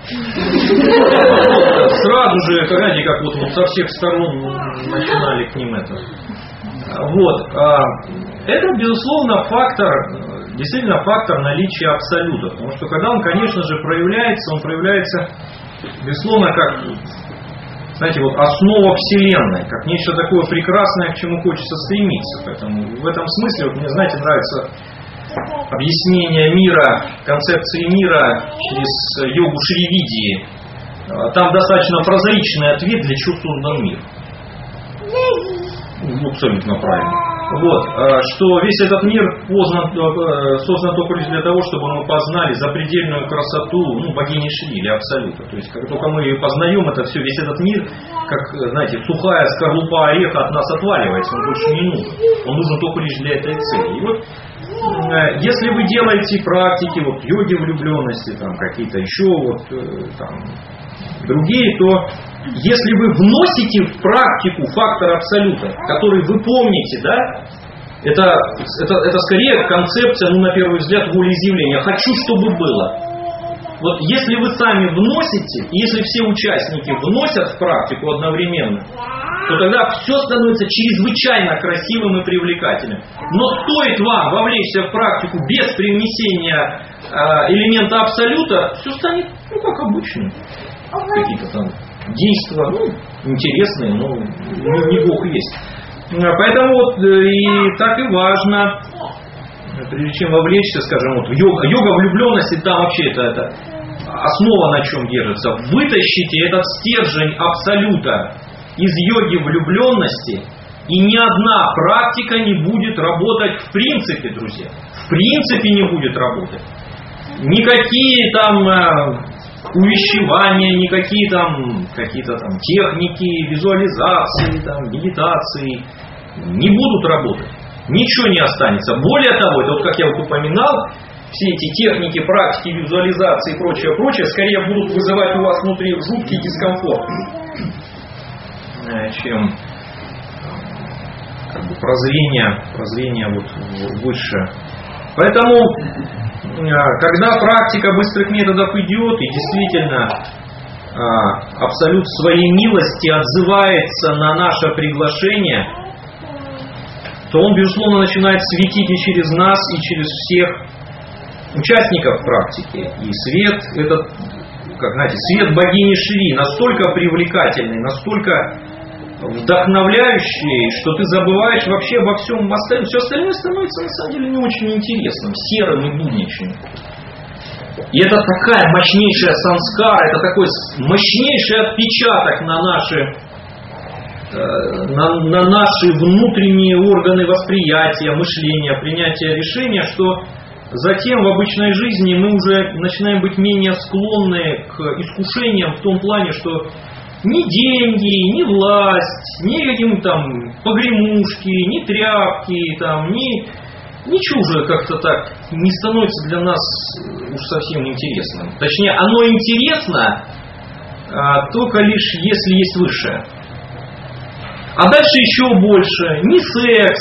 Сразу же, знаете, как вот, вот со всех сторон начинали к ним это. Вот. Это, безусловно, фактор, действительно фактор наличия абсолюта. Потому что когда он, конечно же, проявляется, он проявляется, безусловно, как, знаете, вот основа Вселенной, как нечто такое прекрасное, к чему хочется стремиться. Поэтому в этом смысле, вот мне, знаете, нравится объяснение мира, концепции мира через йогу Шривидии. Там достаточно прозаичный ответ, для чего создан мир. Ну, абсолютно правильно. Вот, что весь этот мир познан, создан только лишь для того, чтобы мы познали запредельную красоту, ну, богини Шри или Абсолюта. То есть, как только мы ее познаем, это все, весь этот мир, как, знаете, сухая скорлупа ореха от нас отваливается, он больше не нужен. Он нужен только лишь для этой цели. И вот, если вы делаете практики, вот, йоги влюбленности, там, какие-то еще вот, там, другие, то если вы вносите в практику фактор абсолюта, который вы помните, да, это, это, это скорее концепция, ну, на первый взгляд, волеизъявления. Хочу, чтобы было. Вот если вы сами вносите, и если все участники вносят в практику одновременно, то тогда все становится чрезвычайно красивым и привлекательным. Но стоит вам вовлечься в практику без привнесения э, элемента абсолюта, все станет, ну, как обычно. Какие-то там действия, ну, интересные, но не, не Бог есть. Поэтому вот и так и важно, прежде чем вовлечься, скажем, вот йога, йога влюбленности, там вообще это, это основа на чем держится. Вытащите этот стержень абсолюта из йоги влюбленности, и ни одна практика не будет работать в принципе, друзья. В принципе не будет работать. Никакие там увещевания, никакие там какие-то там техники, визуализации, там, медитации не будут работать. Ничего не останется. Более того, это вот как я вот упоминал, все эти техники, практики, визуализации и прочее, прочее, скорее будут вызывать у вас внутри жуткий дискомфорт, чем как бы прозрение, прозрение вот выше. Поэтому, когда практика быстрых методов идет, и действительно Абсолют своей милости отзывается на наше приглашение, то он, безусловно, начинает светить и через нас, и через всех участников практики. И свет, этот, как знаете, свет богини Шри настолько привлекательный, настолько вдохновляющий, что ты забываешь вообще обо всем остальном. Все остальное становится на самом деле не очень интересным, серым и будничным. И это такая мощнейшая санскара, это такой мощнейший отпечаток на наши, на, на наши внутренние органы восприятия, мышления, принятия решения, что затем в обычной жизни мы уже начинаем быть менее склонны к искушениям в том плане, что ни деньги, ни власть, ни каким там погремушки, ни тряпки, там, ни... Ничего уже как-то так не становится для нас уж совсем интересным. Точнее, оно интересно а, только лишь если есть высшее. А дальше еще больше. Ни секс,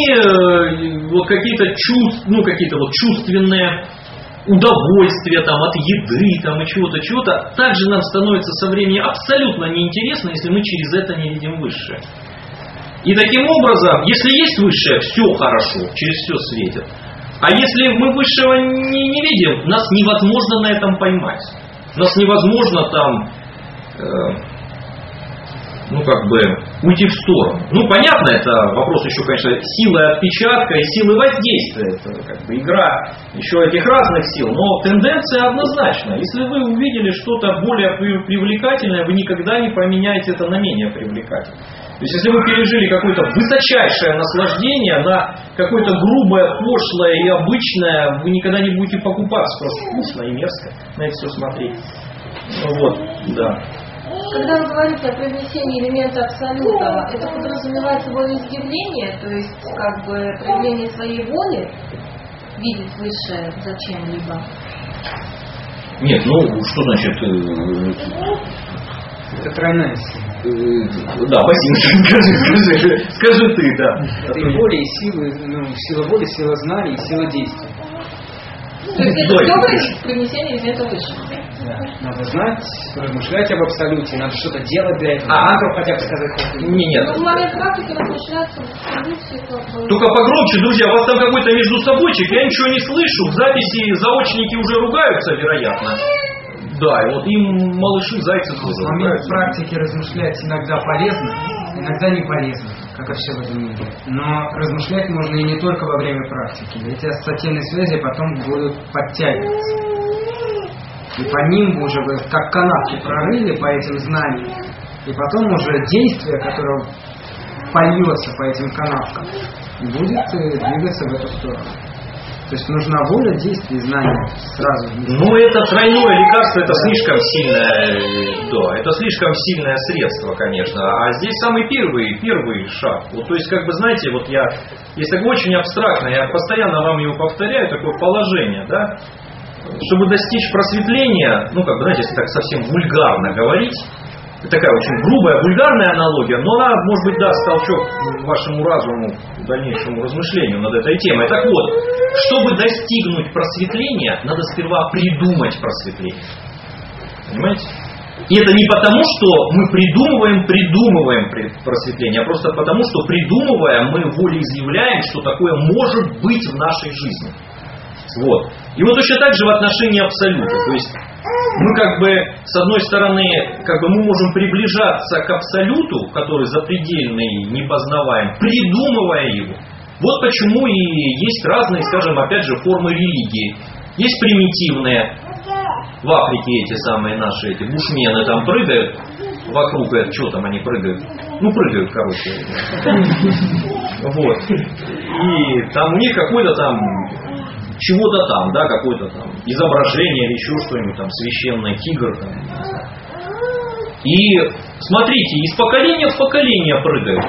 ни э, вот какие-то чувств, ну какие-то вот чувственные удовольствия там, от еды там, и чего-то, чего-то, также нам становится со временем абсолютно неинтересно, если мы через это не видим высшее. И таким образом, если есть высшее, все хорошо, через все светит. А если мы высшего не, не видим, нас невозможно на этом поймать. Нас невозможно там, э, ну как бы, уйти в сторону. Ну понятно, это вопрос еще, конечно, силы отпечатка и силы воздействия. Это как бы игра еще этих разных сил. Но тенденция однозначна. Если вы увидели что-то более привлекательное, вы никогда не поменяете это на менее привлекательное. То есть, если вы пережили какое-то высочайшее наслаждение на какое-то грубое, пошлое и обычное, вы никогда не будете покупаться. Просто вкусно и мерзко на это все смотреть. Вот, да. Когда вы говорите о привнесении элемента абсолюта, это подразумевается волеизъявление, то есть как бы проявление своей воли, видеть высшее зачем-либо? Нет, ну что значит... Это тройная сила. Да, Василий, скажи, скажи, скажи ты, да. Это и воля, и сила, ну, сила воли, сила знаний, и сила действий. То есть это доброе привнесение элемента высшего. Да. Надо знать, размышлять об абсолюте, надо что-то делать для этого. А надо хотя бы сказать. Не, нет. Но в момент практики размышляться в абсолюте как бы... Только погромче, друзья, у вас там какой-то между собойчик, я ничего не слышу. В записи заочники уже ругаются, вероятно. Да, и вот им малыши, зайцы тоже. В момент практики размышлять иногда полезно, иногда не полезно, как и все в этом мире. Но размышлять можно и не только во время практики. Эти ассоциативные связи потом будут подтягиваться. И по ним уже вы как канавки прорыли по этим знаниям. И потом уже действие, которое польется по этим канавкам, будет двигаться в эту сторону. То есть нужна воля, действие и знания сразу. Ну, это тройное лекарство, это слишком сильное, да, это слишком сильное средство, конечно. А здесь самый первый, первый шаг. Вот, то есть, как бы, знаете, вот я, есть такое очень абстрактное, я постоянно вам его повторяю, такое положение, да, чтобы достичь просветления, ну, как бы, знаете, если так совсем вульгарно говорить, это такая очень грубая, вульгарная аналогия, но она, может быть, даст толчок вашему разуму к дальнейшему размышлению над этой темой. Так вот, чтобы достигнуть просветления, надо сперва придумать просветление. Понимаете? И это не потому, что мы придумываем, придумываем просветление, а просто потому, что придумывая, мы волеизъявляем, что такое может быть в нашей жизни. Вот. И вот точно так же в отношении абсолюта. То есть мы как бы, с одной стороны, как бы мы можем приближаться к абсолюту, который запредельный, непознаваем, придумывая его. Вот почему и есть разные, скажем, опять же, формы религии. Есть примитивные. В Африке эти самые наши, эти бушмены там прыгают вокруг, это, что там они прыгают? Ну, прыгают, короче. Вот. И там у них какой-то там чего-то там, да, какое-то там изображение или еще что-нибудь, там, священный тигр, там, и смотрите, из поколения в поколение прыгают.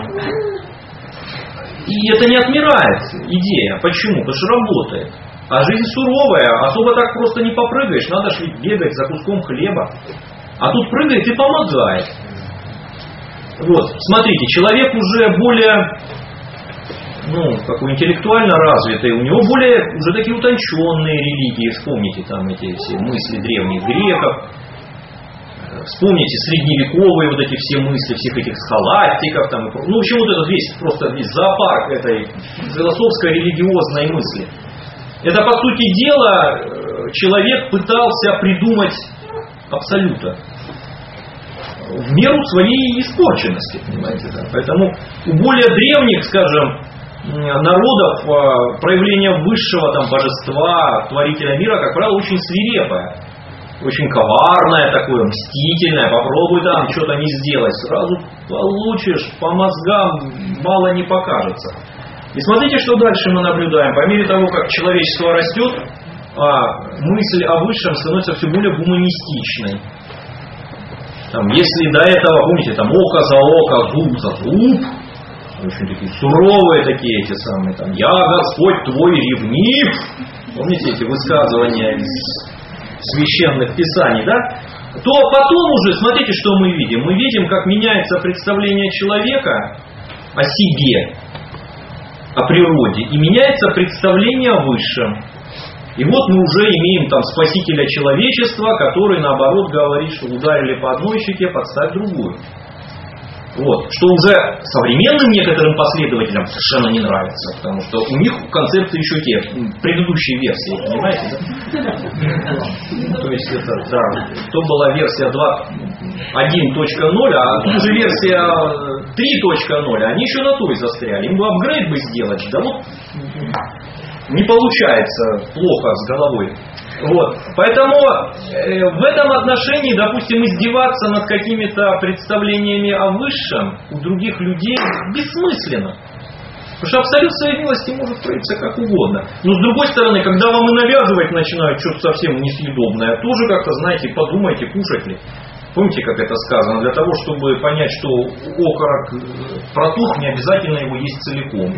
И это не отмирает идея. Почему? Потому что работает. А жизнь суровая, особо так просто не попрыгаешь, надо же ведь бегать за куском хлеба. А тут прыгает и помогает. Вот, смотрите, человек уже более, ну, такой интеллектуально развитый, у него более уже такие утонченные религии, вспомните там эти все мысли древних греков, Вспомните средневековые вот эти все мысли, всех этих схоластиков, там, ну, в общем, вот этот весь, просто весь зоопарк этой философско-религиозной мысли. Это, по сути дела, человек пытался придумать абсолюта в меру своей испорченности, понимаете, да? Поэтому у более древних, скажем, народов проявление высшего там божества, творителя мира, как правило, очень свирепое. Очень коварное такое, мстительное, попробуй там что-то не сделать, сразу получишь, по мозгам мало не покажется. И смотрите, что дальше мы наблюдаем. По мере того, как человечество растет, мысль о высшем становится все более гуманистичной. Там, если до этого, помните, там око за око, зуб за зуб, очень такие суровые такие эти самые, там, я Господь твой ревнив, помните эти высказывания из священных писаний, да, то потом уже, смотрите, что мы видим. Мы видим, как меняется представление человека о себе, о природе, и меняется представление о высшем. И вот мы уже имеем там спасителя человечества, который наоборот говорит, что ударили по одной щеке, подставь другую. Вот. Что уже современным некоторым последователям совершенно не нравится, потому что у них концепции еще те, предыдущие версии, понимаете, да? То есть это, да, то была версия один точка ноль, а тут уже версия три точка ноль, они еще на той застряли. Им бы апгрейд бы сделать, да вот не получается, плохо с головой. Вот. Поэтому э, в этом отношении, допустим, издеваться над какими-то представлениями о высшем у других людей бессмысленно. Потому что абсолют своей милости может проявиться как угодно. Но с другой стороны, когда вам и навязывать начинают что-то совсем несъедобное, тоже как-то, знаете, подумайте, кушать ли. Помните, как это сказано? Для того, чтобы понять, что окорок протух, не обязательно его есть целиком.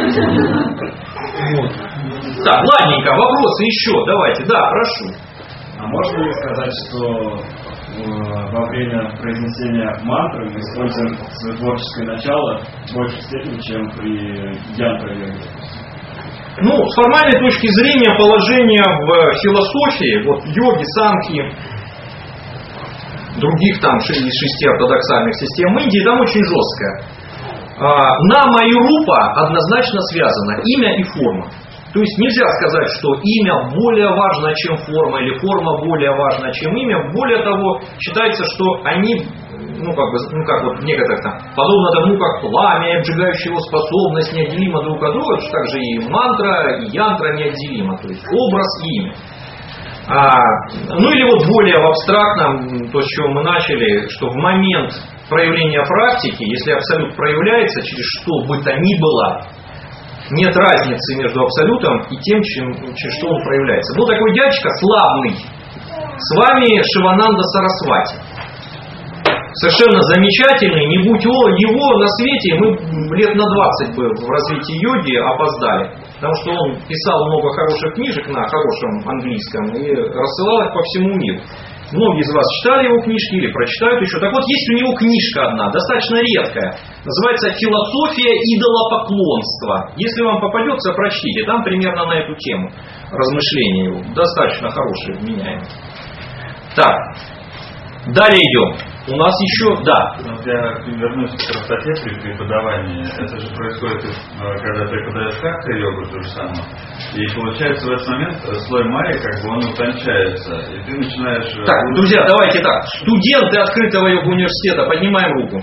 Вот. Так, ладненько, вопросы еще, давайте, да, прошу. А можно ли сказать, что э, во время произнесения мантры мы используем свое творческое начало в большей степени, чем при янтра-йоге? Ну, с формальной точки зрения положение в философии, вот йоги, санхи, других там шести ортодоксальных систем Индии, там очень жесткое. Нама и рупа однозначно связано, имя и форма. То есть нельзя сказать, что имя более важно, чем форма, или форма более важна, чем имя. Более того, считается, что они, ну как бы, ну как вот некоторых там, подобно тому, как пламя, обжигающее его способность, неотделимо друг от друга, так же и мантра, и янтра неотделимо, то есть образ и имя. А, ну или вот более в абстрактном, то, с чего мы начали, что в момент проявления практики, если абсолют проявляется через что бы то ни было, нет разницы между абсолютом и тем, чем, через что он проявляется. Был такой дядечка славный, с вами Шивананда Сарасвати. Совершенно замечательный, не будь его на свете, мы лет на двадцать бы в развитии йоги опоздали. Потому что он писал много хороших книжек на хорошем английском и рассылал их по всему миру. Многие из вас читали его книжки или прочитают еще. Так вот, есть у него книжка одна, достаточно редкая. Называется «Философия идолопоклонства». Если вам попадется, прочтите. Там примерно на эту тему размышления его. Достаточно хорошие, вменяемые. Так, далее идем. У нас еще, да. Я вернусь к простоте при преподавании. Это же происходит, когда преподаешь как-то йогу, то же самое. И получается в этот момент слой майи, как бы он утончается. И ты начинаешь... Так, друзья, давайте так. Студенты открытого йога университета, поднимаем руку.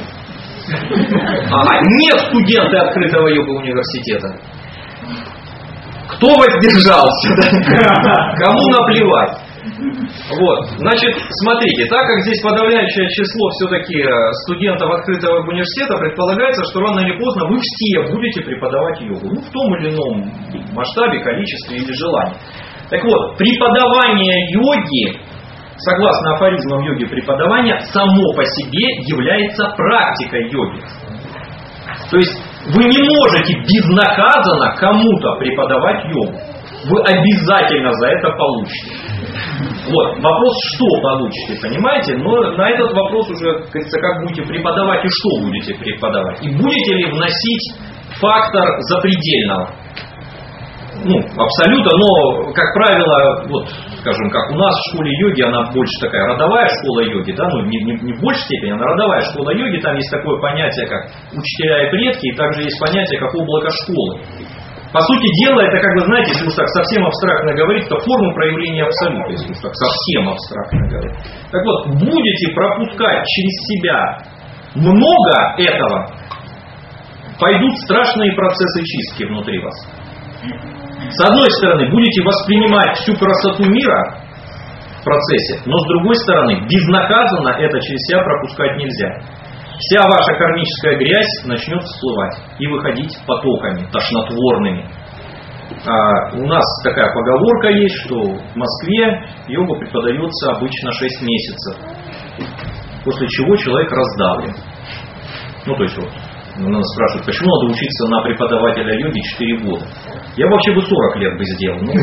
Ага, нет студенты открытого йога университета. Кто воздержался? Кому наплевать? Вот, значит, смотрите, так как здесь подавляющее число все-таки студентов открытого университета, предполагается, что рано или поздно вы все будете преподавать йогу. Ну, в том или ином масштабе, количестве или желании. Так вот, преподавание йоги, согласно афоризмам йоги, преподавание само по себе является практикой йоги. То есть, вы не можете безнаказанно кому-то преподавать йогу. Вы обязательно за это получите. Вот, вопрос, что получите, понимаете? Но на этот вопрос уже, говорится, как будете преподавать и что будете преподавать. И будете ли вносить фактор запредельного. ну, абсолюта, но, как правило, вот, скажем, как у нас в школе йоги, она больше такая родовая школа йоги, да, ну, не, не, не в большей степени, она родовая школа йоги, там есть такое понятие, как учителя и предки, и также есть понятие, как облако школы. По сути дела, это, как вы знаете, если уж так совсем абстрактно говорить, то форма проявления абсолюта, если уж так совсем абстрактно говорить. Так вот, будете пропускать через себя много этого, пойдут страшные процессы чистки внутри вас. С одной стороны, будете воспринимать всю красоту мира в процессе, но с другой стороны, безнаказанно это через себя пропускать нельзя. Вся ваша кармическая грязь начнет всплывать и выходить потоками тошнотворными. А у нас такая поговорка есть, что в Москве йога преподается обычно шесть месяцев, после чего человек раздавлен. Ну, то есть вот, нас спрашивают, почему надо учиться на преподавателя йоги четыре года. Я вообще бы сорок лет бы сделал. Ну,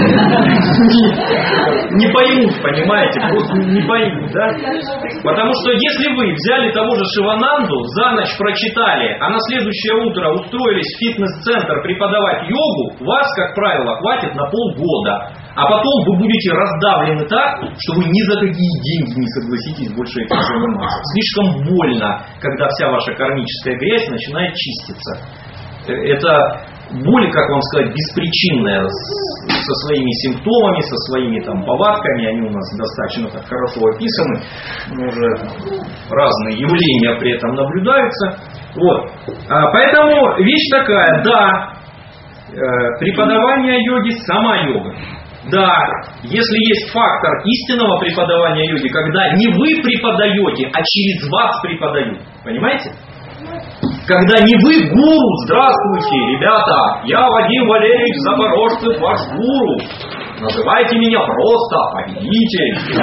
не поймут, понимаете, просто не поймут, да? Потому что если вы взяли того же Шивананду, за ночь прочитали, а на следующее утро устроились в фитнес-центр преподавать йогу, вас, как правило, хватит на полгода. А потом вы будете раздавлены так, что вы ни за какие деньги не согласитесь больше этим заниматься. Слишком больно, когда вся ваша кармическая грязь начинает чиститься. Это боль, как вам сказать, беспричинная, со своими симптомами, со своими там повадками, они у нас достаточно так хорошо описаны, уже разные явления при этом наблюдаются. Вот. Поэтому вещь такая, да, преподавание йоги, сама йога. Да, если есть фактор истинного преподавания йоги, когда не вы преподаете, а через вас преподают. Понимаете? Когда не вы гуру, здравствуйте, ребята, я Вадим Валерьевич Запорожцев, ваш гуру. Называйте меня просто победитель.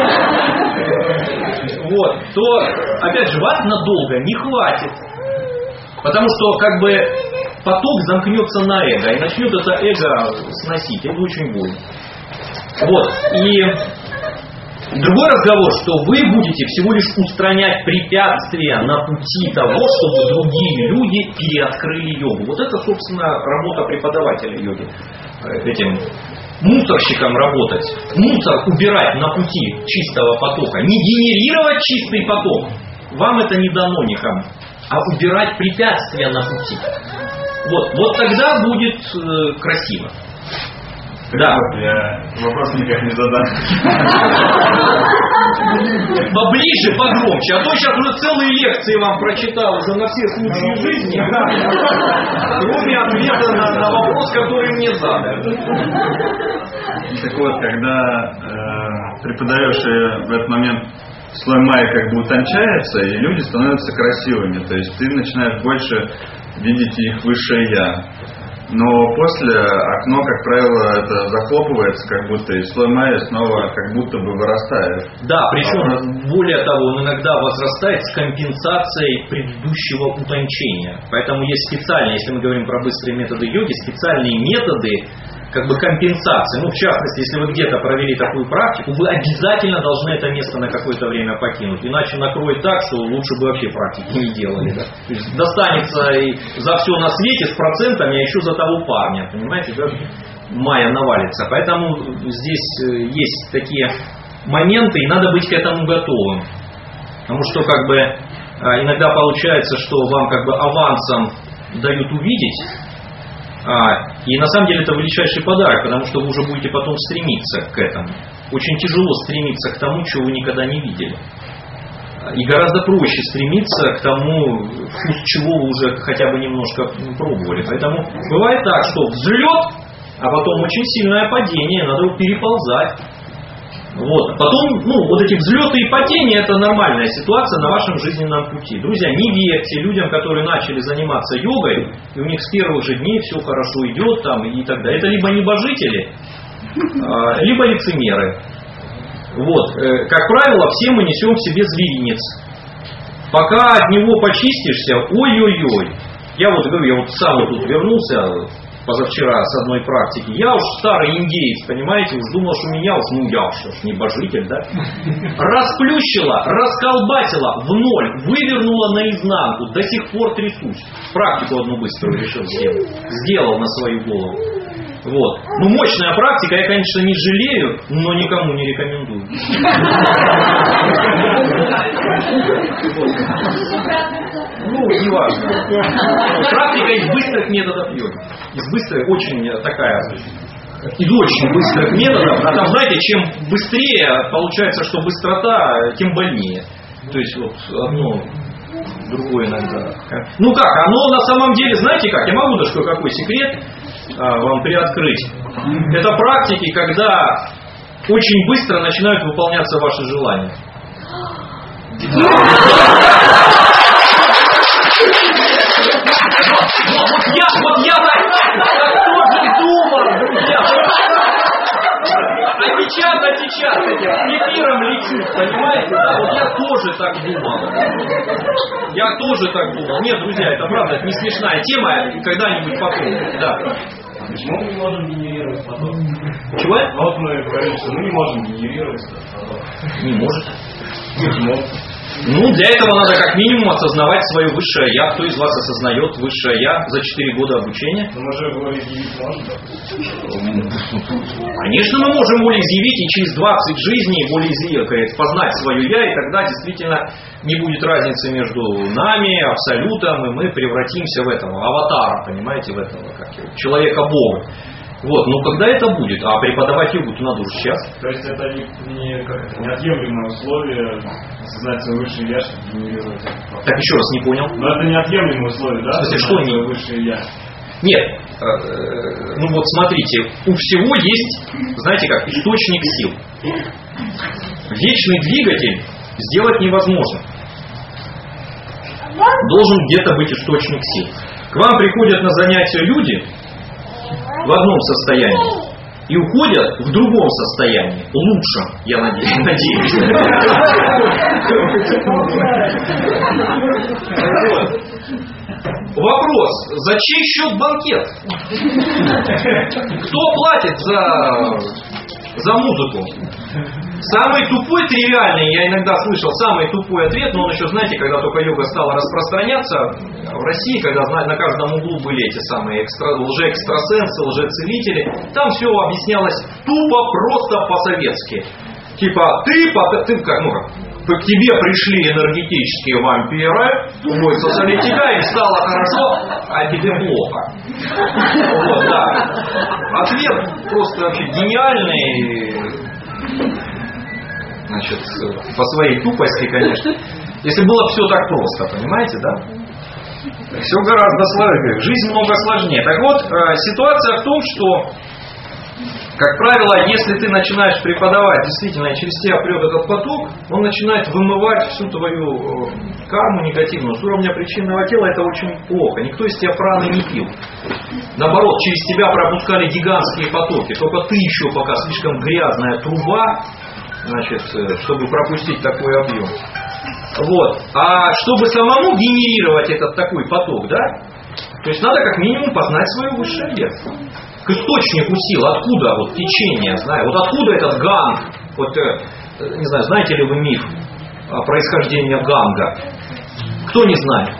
Вот, то, опять же, вас надолго не хватит. Потому что, как бы, поток замкнется на эго, и начнет это эго сносить. Это очень больно. Вот. И другой разговор, что вы будете всего лишь устранять препятствия на пути того, чтобы другие люди переоткрыли йогу. Вот это, собственно, работа преподавателя йоги. Этим мусорщиком работать. Мусор убирать на пути чистого потока. Не генерировать чистый поток. Вам это не дано никому. А убирать препятствия на пути. Вот, вот тогда будет э, красиво. Да. Я вопрос никак не задам. Поближе, погромче. А то сейчас уже целые лекции вам прочитал уже на все случаи жизни. Кроме ответа на, на вопрос, который мне задали. Так вот, когда э, преподаешь, и в этот момент слой майя как бы утончается, и люди становятся красивыми. То есть ты начинаешь больше видеть их высшее я. Но после окно, как правило, это захлопывается, как будто, и слой майя снова как будто бы вырастает. Да, причем, а, более того, он иногда возрастает с компенсацией предыдущего утончения. Поэтому есть специальные, если мы говорим про быстрые методы йоги, специальные методы как бы компенсации. Ну, в частности, если вы где-то провели такую практику, вы обязательно должны это место на какое-то время покинуть. Иначе накроет так, что лучше бы вообще практики не делали. Да? То есть достанется и за все на свете с процентами, а еще за того парня. Понимаете, как майя навалится. Поэтому здесь есть такие моменты, и надо быть к этому готовым. Потому что как бы иногда получается, что вам как бы авансом дают увидеть. А, и на самом деле это величайший подарок, потому что вы уже будете потом стремиться к этому. Очень тяжело стремиться к тому, чего вы никогда не видели. И гораздо проще стремиться к тому, вкус чего вы уже хотя бы немножко пробовали. Поэтому бывает так, что взлет, а потом очень сильное падение, надо переползать. Вот. Потом, ну, вот эти взлеты и падения, это нормальная ситуация на вашем жизненном пути. Друзья, не верьте людям, которые начали заниматься йогой, и у них с первых же дней все хорошо идет там, и так далее. Это либо небожители, либо лицемеры. Вот. Как правило, все мы несем в себе зверинец. Пока от него почистишься, ой-ой-ой. Я вот говорю, я вот сам тут вернулся позавчера с одной практики. Я уж старый индеец, понимаете, уж думал, что меня уж, ну я уж, уж небожитель, да? Расплющила, расколбасила в ноль, вывернула наизнанку, до сих пор трясусь. Практику одну быструю решил сделать. Сделал на свою голову. Вот. Ну, мощная практика, я, конечно, не жалею, но никому не рекомендую. Ну, не важно. Практика из быстрых методов йоги. Из быстрых, очень такая, из очень быстрых методов. А там, знаете, чем быстрее, получается, что быстрота, тем больнее. То есть, вот, одно, другое иногда. Ну как, оно на самом деле, знаете как, я могу даже какой секрет а, вам приоткрыть. Это практики, когда очень быстро начинают выполняться ваши желания. Вот я, вот я так, так тоже думал, друзья. А сейчас, а сейчас этим эфиром лечу, понимаете? Да, вот я тоже так думал. Я тоже так думал. Нет, друзья, это правда, это не смешная тема, когда-нибудь потом. Да. Почему мы не можем генерировать поток? Чего? А вот мы говорим, что мы не можем генерировать поток. Не может. Почему? Ну, для этого надо как минимум осознавать свое высшее Я. Кто из вас осознает высшее Я за четыре года обучения? Но мы же волеизъявить можем, да? Конечно, мы можем волеизъявить и через двадцать жизней волеизъявить, познать свое Я, и тогда действительно не будет разницы между нами, абсолютом, и мы превратимся в этого аватара, понимаете, в этого как его, человека-бога. Вот, ну когда это будет? А преподавать йогу-то надо уже сейчас. То есть это не, не, как это, неотъемлемое условие создать свой высший я, чтобы генерировать это. Так еще раз не понял. Но это неотъемлемое условие, да? В смысле, что не высшее я? Нет, э, ну вот смотрите, у всего есть, знаете как, источник сил. Вечный двигатель сделать невозможно. Должен где-то быть источник сил. К вам приходят на занятия люди в одном состоянии и уходят в другом состоянии. Лучше, я надеюсь. Вопрос, за чей счет банкет? Кто платит за, за музыку? Самый тупой, тривиальный, я иногда слышал, самый тупой ответ, но он еще, знаете, когда только йога стала распространяться в России, когда на каждом углу были эти самые экстра, лжеэкстрасенсы, лжецелители, там все объяснялось тупо, просто по-советски. Типа, ты, ты как, ну как, к тебе пришли энергетические вампиры, высосали тебя, и стало хорошо, а тебе плохо. Вот, да. Ответ просто вообще гениальный. Значит, по своей тупости, конечно. Если было все так просто, понимаете, да? Все гораздо сложнее. Жизнь много сложнее. Так вот, ситуация в том, что, как правило, если ты начинаешь преподавать, действительно, через тебя прет этот поток, он начинает вымывать всю твою карму негативную. С уровня причинного тела это очень плохо. Никто из тебя праны не пил. Наоборот, через тебя пропускали гигантские потоки. Только ты еще пока слишком грязная труба, значит, чтобы пропустить такой объем. Вот. А чтобы самому генерировать этот такой поток, да, то есть надо как минимум познать свое высшее Я. К источнику сил, откуда вот течение, знаю, вот откуда этот ганг, вот, не знаю, знаете ли вы миф о происхождении ганга? Кто не знает?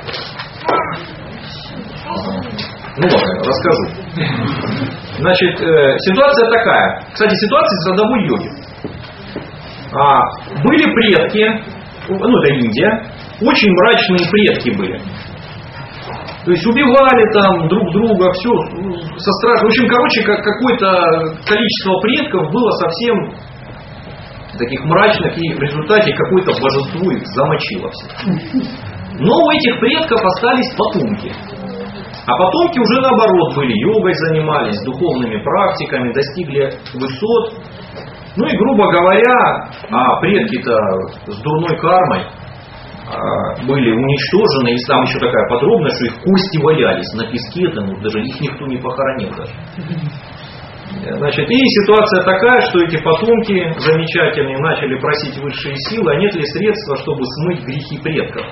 Ну ладно, расскажу. Значит, э, ситуация такая. Кстати, ситуация из родовой йоги. А, были предки, ну это Индия, очень мрачные предки были. То есть убивали там друг друга, все со страшным. В общем, короче, как какое-то количество предков было совсем таких мрачных, и в результате какое-то божество их замочило всех. Но у этих предков остались потомки. А потомки уже наоборот были, йогой занимались, духовными практиками, достигли высот. Ну и, грубо говоря, а предки-то с дурной кармой а, были уничтожены. И там еще такая подробность, что их кости валялись на песке, там, ну, даже их никто не похоронил даже. Значит, и ситуация такая, что эти потомки замечательные начали просить высшие силы, а нет ли средства, чтобы смыть грехи предков.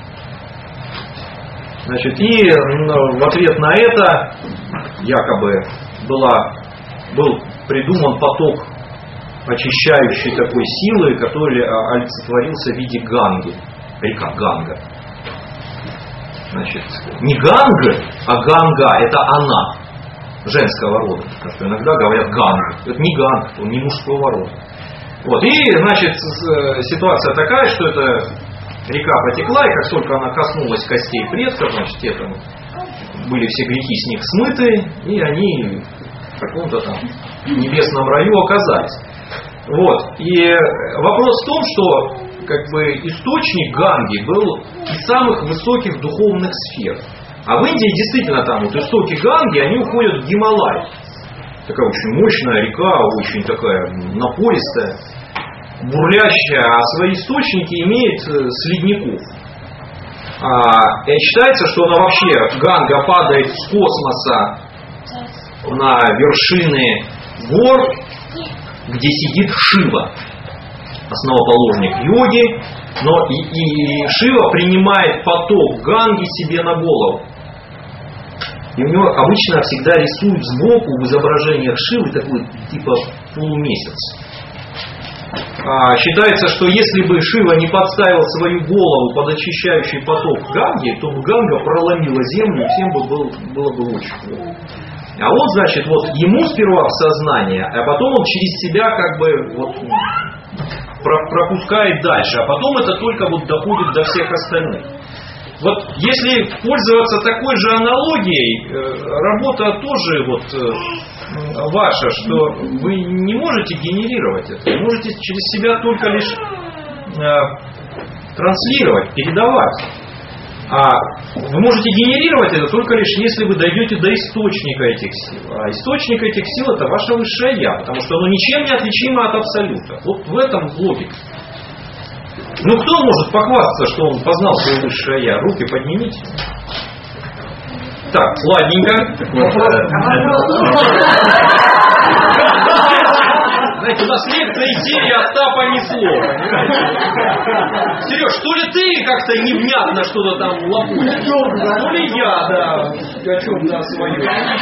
Значит, и в ответ на это якобы была, был придуман поток очищающей такой силы, который олицетворился в виде ганги. Река Ганга. Значит, не Ганга, а Ганга, это она. женского рода, потому что иногда говорят ганг. Это не ганг, он не мужского рода. Вот. И, значит, ситуация такая, что эта река протекла, и как только она коснулась костей предков, значит, те там были все грехи с них смыты, и они в каком-то там небесном раю оказались. Вот. И вопрос в том, что как бы источник Ганги был из самых высоких духовных сфер. А в Индии действительно там вот истоки Ганги, они уходят в Гималай. Такая очень мощная река, очень такая напористая, бурлящая, а свои источники имеет с ледников. А, и считается, что она вообще, Ганга падает с космоса на вершины гор, где сидит Шива, основоположник йоги, но и, и Шива принимает поток Ганги себе на голову. И у него обычно всегда рисуют сбоку в изображениях Шивы такой типа полумесяц. А, считается, что если бы Шива не подставил свою голову под очищающий поток Ганги, то бы Ганга проломила землю, и всем бы было, было бы очень плохо. А он, значит, вот ему сперва в сознание, а потом он через себя как бы вот пропускает дальше, а потом это только вот доходит до всех остальных. Вот если пользоваться такой же аналогией, работа тоже вот ваша, что вы не можете генерировать это, вы можете через себя только лишь транслировать, передавать. А вы можете генерировать это только лишь если вы дойдете до источника этих сил. А источник этих сил это ваше высшее Я, потому что оно ничем не отличимо от абсолюта. Вот в этом логика. Ну кто может похвастаться, что он познал свое высшее Я? Руки поднимите. Так, ладненько. Знаете, у нас лекция из серии «Остапа несло». Сереж, то ли ты как-то невнятно что-то там лопушишь, то ли я, да, о чем-то свое.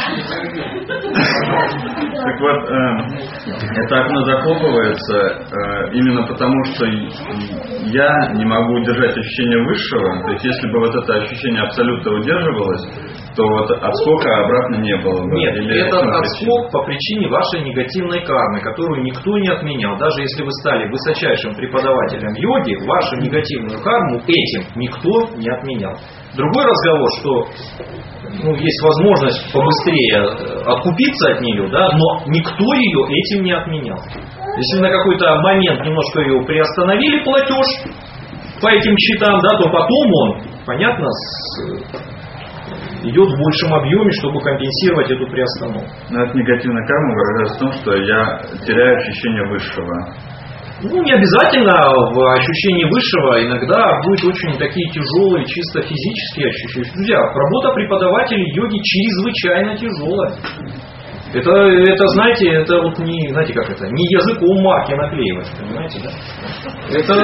Так вот, э, это окно захлопывается э, именно потому, что я не могу удержать ощущение высшего. То есть, если бы вот это ощущение абсолюта удерживалось, то вот отскока обратно не было бы. Нет, Или это отскок по причине вашей негативной кармы, которую никто не отменял. Даже если вы стали высочайшим преподавателем йоги, вашу негативную карму этим никто не отменял. Другой разговор, что ну, есть возможность побыстрее откупиться от нее, да, но никто ее этим не отменял. Если на какой-то момент немножко ее приостановили платеж по этим счетам, да, то потом он, понятно, с идет в большем объеме, чтобы компенсировать эту приостановку. Но это негативная карма выражается в том, что я теряю ощущение высшего. Ну, не обязательно в ощущении высшего, иногда будут очень такие тяжелые, чисто физические ощущения. Друзья, работа преподавателей йоги чрезвычайно тяжелая. Это, это, знаете, это вот не, знаете как это, не языком марки наклеивать, понимаете, да? Это...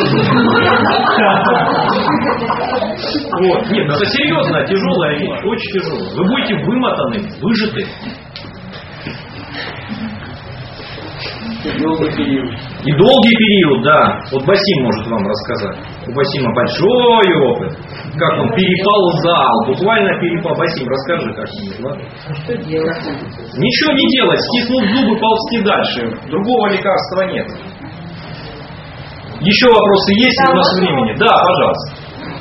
Вот, нет, это серьезно, тяжелая вещь, очень тяжелая. Вы будете вымотаны, выжаты. Долгий период. И долгий период, да. Вот Басим может вам рассказать. У Басима большой опыт. Как он переползал, буквально перепал. Басим, расскажи как-нибудь, ладно? А что делать? Ничего не делать, стиснув зубы, ползти дальше. Другого лекарства нет. Еще вопросы есть у нас времени? Да, пожалуйста.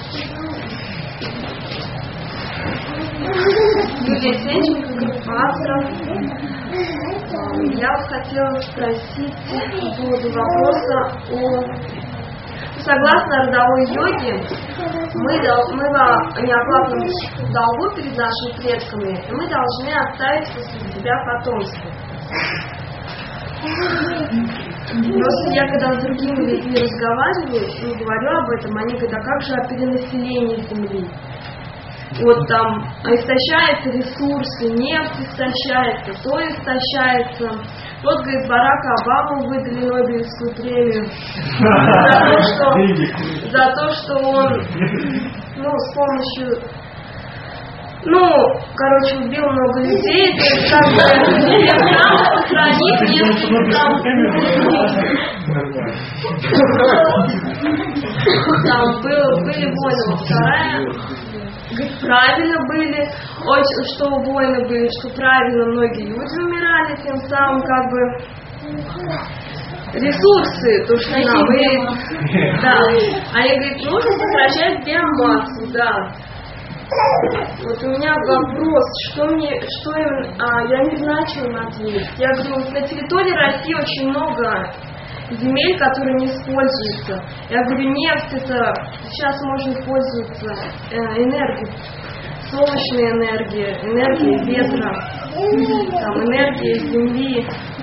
Юлия Сенченко, группа. Я вот хотела спросить по поводу вопроса о... Согласно родовой йоге, мы, дол... мы в неоплатном долгу перед нашими предками, и мы должны оставить после себя потомство. Просто я когда с другими людьми разговариваю и говорю об этом, они говорят, а как же о перенаселении Земли? Вот там истощаются ресурсы, нефть истощается, то истощается. Вот, говорит, Барака Обаму выдали Нобелевскую премию за то, что, за то, что он ну, с помощью, ну, короче, убил много людей, то есть как бы сохранив несколько там, там было, были войны, вторая. говорит, правильно были, очень, что войны были, что правильно многие люди умирали, тем самым как бы ресурсы, то, что нам говорит, да. Они говорят, нужно сокращать биомассу, да. Вот у меня вопрос, что мне, что им, а, я не знаю, что им ответить. Я говорю, на территории России очень много земель, которые не используются. Я говорю, нефть, это сейчас можно пользоваться э, энергией, солнечной энергией, энергией ветра, там, энергией земли.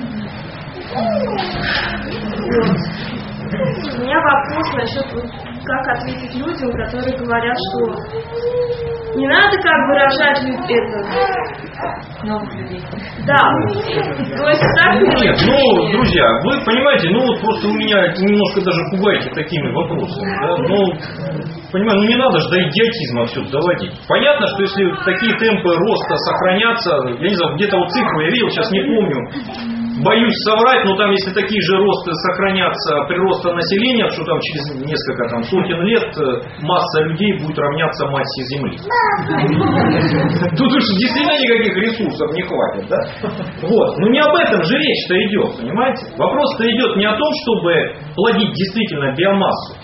Вот. У меня вопрос насчет, как ответить людям, которые говорят, что не надо как бы рожать это новых людей. Да. То есть так. Нет, ну, друзья, вы понимаете, ну вот просто вы меня немножко даже пугаете такими вопросами, да? Ну, понимаю, ну не надо же до идиотизма все доводить. Понятно, что если такие темпы роста сохранятся, я не знаю, где-то вот цифру я видел, сейчас не помню. Боюсь соврать, но там, если такие же росты сохранятся прироста населения, что там через несколько там, сотен лет масса людей будет равняться массе Земли. Тут уж действительно никаких ресурсов не хватит, да? Вот. Но не об этом же речь-то идет, понимаете? Вопрос-то идет не о том, чтобы плодить действительно биомассу.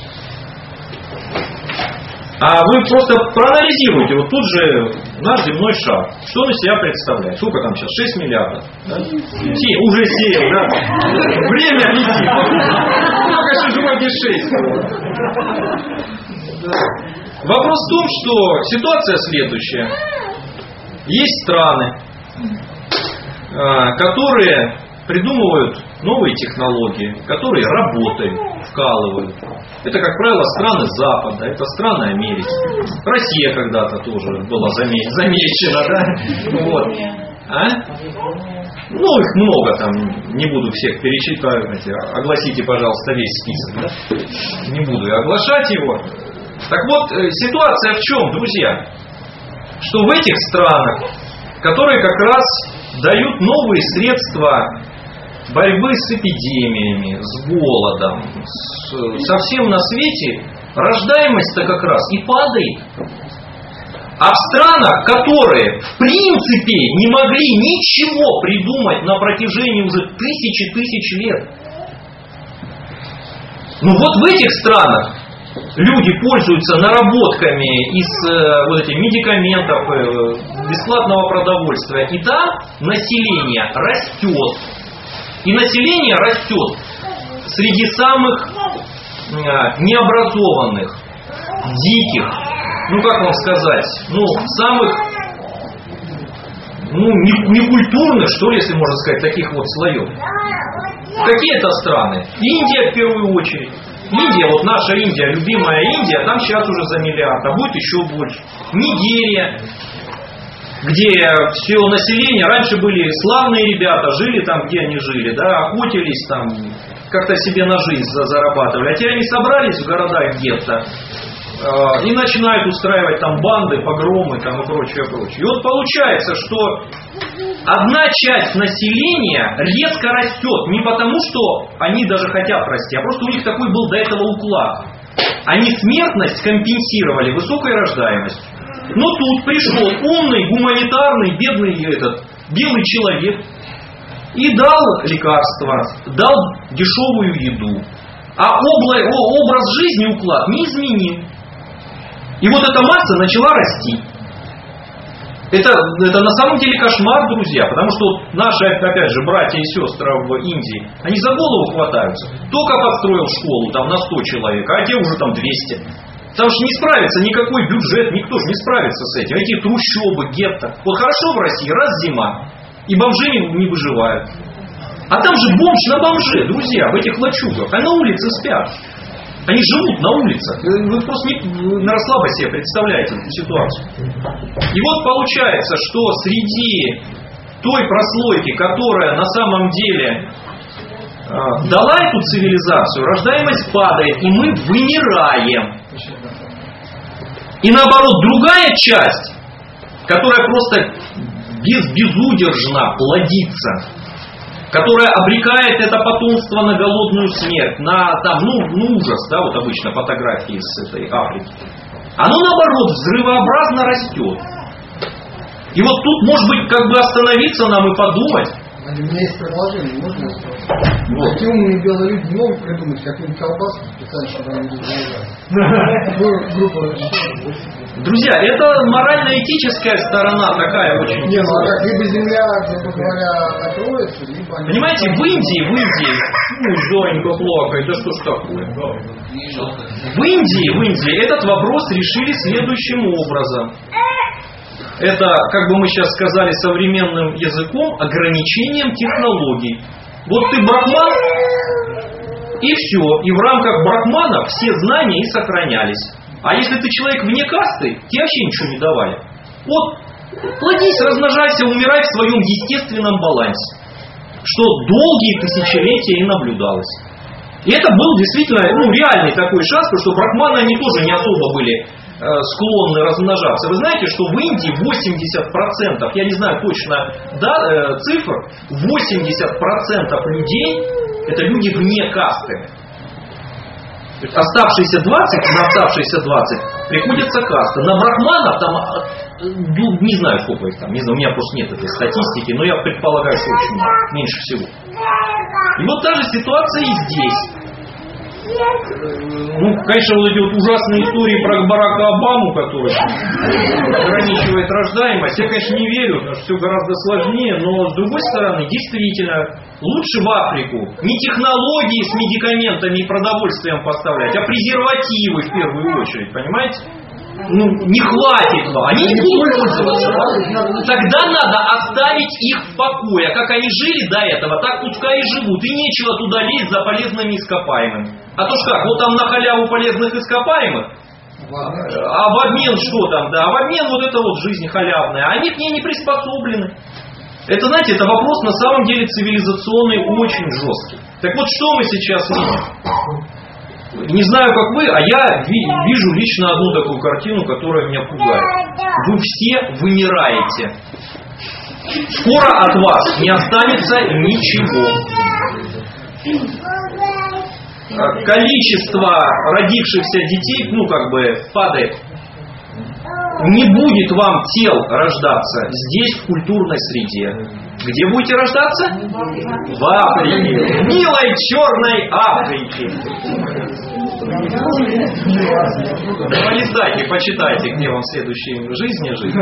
А вы просто проанализируйте, вот тут же наш земной шар. Что он из себя представляет? Сколько там сейчас? шесть миллиардов. Да? семь, уже семь, да? Время летит. Сколько же вроде шесть. Вопрос в том, что ситуация следующая. Есть страны, которые придумывают новые технологии, которые работают, вкалывают. Это, как правило, страны Запада, это страны Америки. Россия когда-то тоже была замечена, да? Вот. А? Ну, их много там, не буду всех перечитать, огласите, пожалуйста, весь список, да? Не буду я оглашать его. Так вот, ситуация в чем, друзья? Что в этих странах, которые как раз дают новые средства борьбы с эпидемиями, с голодом, с, со всем на свете, рождаемость-то как раз и падает. А в странах, которые в принципе не могли ничего придумать на протяжении уже тысячи тысяч лет, ну вот в этих странах люди пользуются наработками из э, вот этих медикаментов, э, бесплатного продовольствия, и там население растет. И население растет среди самых э, необразованных, диких, ну как вам сказать, ну самых ну, некультурных, что ли, если можно сказать, таких вот слоев. Какие это страны? Индия в первую очередь. Индия, вот наша Индия, любимая Индия, там сейчас уже за миллиард, а будет еще больше. Нигерия, где все население, раньше были славные ребята, жили там, где они жили, да, охотились там, как-то себе на жизнь зарабатывали. А теперь они собрались в городах гетто э, и начинают устраивать там банды, погромы там, и прочее, прочее. И вот получается, что одна часть населения резко растет, не потому, что они даже хотят расти, а просто у них такой был до этого уклад. Они смертность компенсировали высокой рождаемостью. Но тут пришел умный, гуманитарный, бедный этот, белый человек и дал лекарства, дал дешевую еду. А обла- образ жизни, уклад не изменил. И вот эта масса начала расти. Это, это на самом деле кошмар, друзья, потому что вот наши, опять же, братья и сестры в Индии, они за голову хватаются. Только построил школу там на сто человек, а те уже там двести. Потому что не справится никакой бюджет, никто же не справится с этим. Эти трущобы, гетто. Вот хорошо в России, раз зима, и бомжи не, не выживают. А там же бомж на бомже, друзья, в этих лачугах. А на улице спят. Они живут на улицах. Вы просто не, на расслабо себе представляете эту ситуацию. И вот получается, что среди той прослойки, которая на самом деле э, дала эту цивилизацию, рождаемость падает, и мы вымираем. И наоборот, другая часть, которая просто без, безудержно плодится, которая обрекает это потомство на голодную смерть, на там, ну, ну ужас, да, вот обычно фотографии с этой Африки. Оно наоборот взрывообразно растет. И вот тут, может быть, как бы остановиться нам и подумать. У меня есть предложение, можно сказать? Вот. Эти умные белые люди не могут придумать какую-нибудь колбаску специально, чтобы они не заезжали. Друзья, это морально-этическая сторона такая очень. Не, ну а как либо земля, грубо говоря, накроется, либо... Понимаете, в Индии, в Индии, ну, Зонька плакает, да что ж такое? В Индии, в Индии этот вопрос решили следующим образом. Это, как бы мы сейчас сказали современным языком, ограничением технологий. Вот ты брахман, и все. И в рамках брахмана все знания и сохранялись. А если ты человек вне касты, тебе вообще ничего не давали. Вот, плодись, размножайся, умирай в своем естественном балансе. Что долгие тысячелетия и наблюдалось. И это был действительно ну, реальный такой шанс, потому что брахманы они тоже не особо были э, склонны размножаться. Вы знаете, что в Индии восемьдесят процентов, я не знаю точно да, э, цифр, восемьдесят процентов людей это люди вне касты. Оставшиеся двадцать, на оставшиеся двадцать приходится каста. На брахманов там, ну, не знаю сколько их там, не знаю, у меня просто нет этой статистики, но я предполагаю, что очень мало, меньше всего. И вот та же ситуация и здесь. Ну, конечно, вот эти вот ужасные истории про Барака Обаму, который ограничивает рождаемость, я, конечно, не верю, потому что все гораздо сложнее, но с другой стороны, действительно, лучше в Африку не технологии с медикаментами и продовольствием поставлять, а презервативы в первую очередь, понимаете? Ну, не хватит вам. Они не будут пользоваться. Тогда надо оставить их в покое. Как они жили до этого, так пускай и живут. И нечего туда лезть за полезными ископаемыми. А то ж как, вот там на халяву полезных ископаемых, а в обмен что там, да, а в обмен вот это вот жизнь халявная. Они к ней не приспособлены. Это, знаете, это вопрос на самом деле цивилизационный очень жесткий. Так вот, что мы сейчас видим? Не знаю, как вы, а я вижу лично одну такую картину, которая меня пугает. Вы все вымираете. Скоро от вас не останется ничего. Количество родившихся детей, ну как бы, падает. Не будет вам тел рождаться здесь, в культурной среде. Где будете рождаться? В Африке. В милой черной Африке. Полистайте, почитайте, где вам в следующей жизни жить.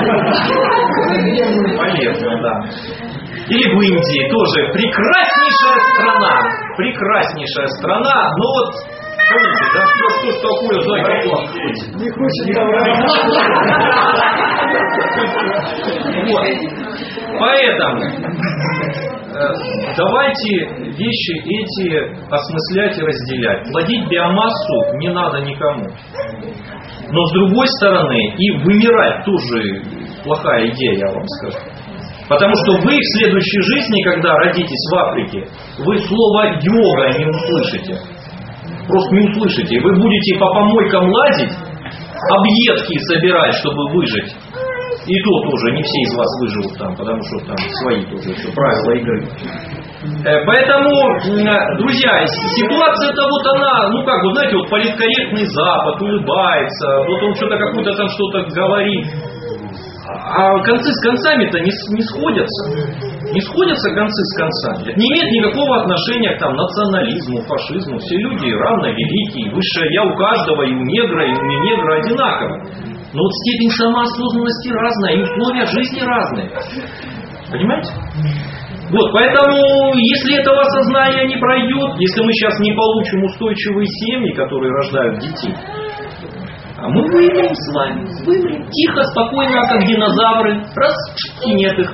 Полезно, да. Или в Индии тоже прекраснейшая страна. Прекраснейшая страна. Но вот помните, да? Что, что, что такое Зойка плакать? Не хочет вот. Поэтому давайте вещи эти осмыслять и разделять. Плодить биомассу не надо никому. Но с другой стороны, и вымирать тоже плохая идея, я вам скажу. Потому что вы в следующей жизни, когда родитесь в Африке, вы слово йога не услышите. Просто не услышите. Вы будете по помойкам лазить, объедки собирать, чтобы выжить. И то тоже не все из вас выживут там, потому что там свои тоже еще правила игры. Поэтому, друзья, ситуация-то вот она, ну как бы, знаете, вот политкорректный Запад улыбается, вот он что-то какое-то там что-то говорит. А концы с концами-то не, не сходятся. Не сходятся концы с концами. Это не имеет никакого отношения к там, национализму, фашизму. Все люди равно великие. Высшее я у каждого, и у негра, и у не негра одинаково. Но вот степень самоосознанности разная, и условия жизни разные. Понимаете? Вот, поэтому, если этого осознания не пройдет, если мы сейчас не получим устойчивые семьи, которые рождают детей, а мы вымрем с вами. Вымрем. Тихо, спокойно, как динозавры. Раз, и нет их.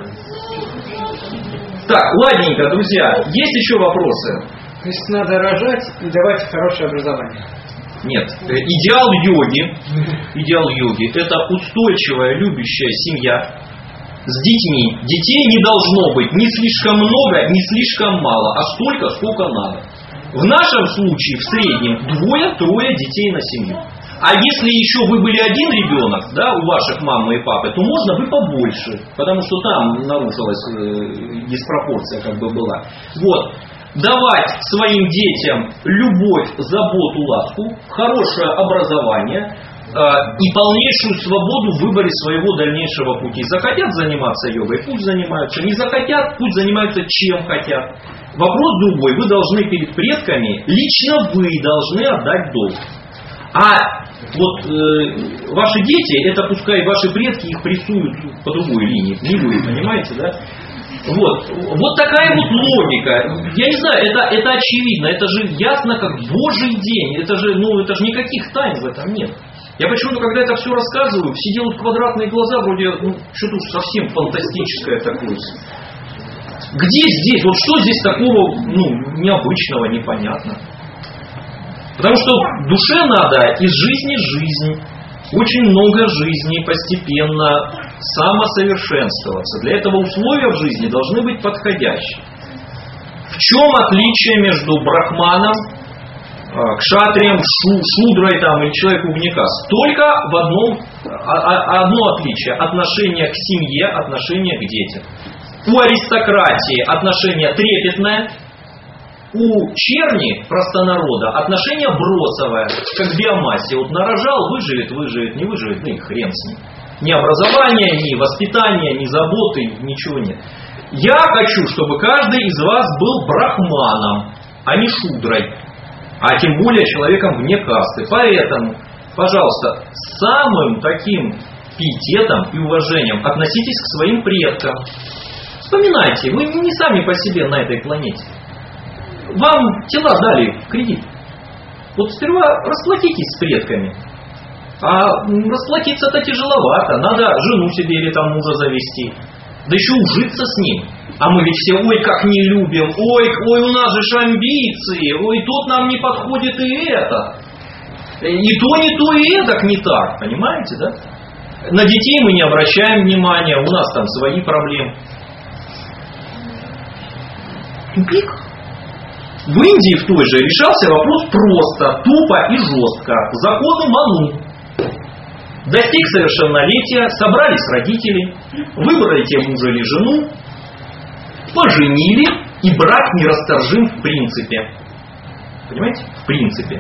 Так, ладненько, друзья. Есть еще вопросы? То есть надо рожать и давать хорошее образование. Нет. Идеал йоги, идеал йоги, это устойчивая, любящая семья с детьми. Детей не должно быть ни слишком много, ни слишком мало, а столько, сколько надо. В нашем случае, в среднем, двое-трое детей на семью. А если еще вы были один ребенок, да, у ваших мамы и папы, то можно бы побольше, потому что там нарушилась э, диспропорция, как бы была. Вот. Давать своим детям любовь, заботу, ласку, хорошее образование, и полнейшую свободу в выборе своего дальнейшего пути. Захотят заниматься йогой, пусть занимаются. Не захотят, пусть занимаются чем хотят. Вопрос другой. Вы должны перед предками, лично вы должны отдать долг. А вот э, ваши дети, это пускай ваши предки их прессуют по другой линии. Не вы, понимаете, да? Вот. Вот такая вот логика. Я не знаю, это, это очевидно. Это же ясно как божий день. Это же, ну, это же никаких тайн в этом нет. Я почему-то, когда это все рассказываю, все делают квадратные глаза, вроде, ну, что-то уж совсем фантастическое такое. Где здесь, вот что здесь такого, ну, необычного, непонятно? Потому что душе надо из жизни жизнь, очень много жизней, постепенно самосовершенствоваться. Для этого условия в жизни должны быть подходящие. В чем отличие между брахманом, кшатрием, шу, шудрой там, или человеком угнекас? Только в одном, одно отличие. Отношение к семье, отношение к детям. У аристократии отношение трепетное. У черни, простонарода, отношение бросовое, как к биомассе. Вот нарожал, выживет, выживет, не выживет, ну и хрен с ним. Ни образования, ни воспитания, ни заботы, ничего нет. Я хочу, чтобы каждый из вас был брахманом, а не шудрой. А тем более человеком вне касты. Поэтому, пожалуйста, с самым таким пиететом и уважением относитесь к своим предкам. Вспоминайте, вы не сами по себе на этой планете. Вам тела дали в кредит. Вот сперва расплатитесь с предками. А расплатиться-то тяжеловато. Надо жену себе или там мужа завести. Да еще ужиться с ним. А мы ведь все, ой, как не любим. Ой, ой, у нас же амбиции. Ой, тут нам не подходит и это. И то, не то, и эдак не так. Понимаете, да? На детей мы не обращаем внимания. У нас там свои проблемы. Тупик. В Индии в той же решался вопрос просто, тупо и жестко. Законы Ману. Достиг совершеннолетия, собрались родители, выбрали тебе мужа или жену, поженили, и брак нерасторжим в принципе. Понимаете? В принципе.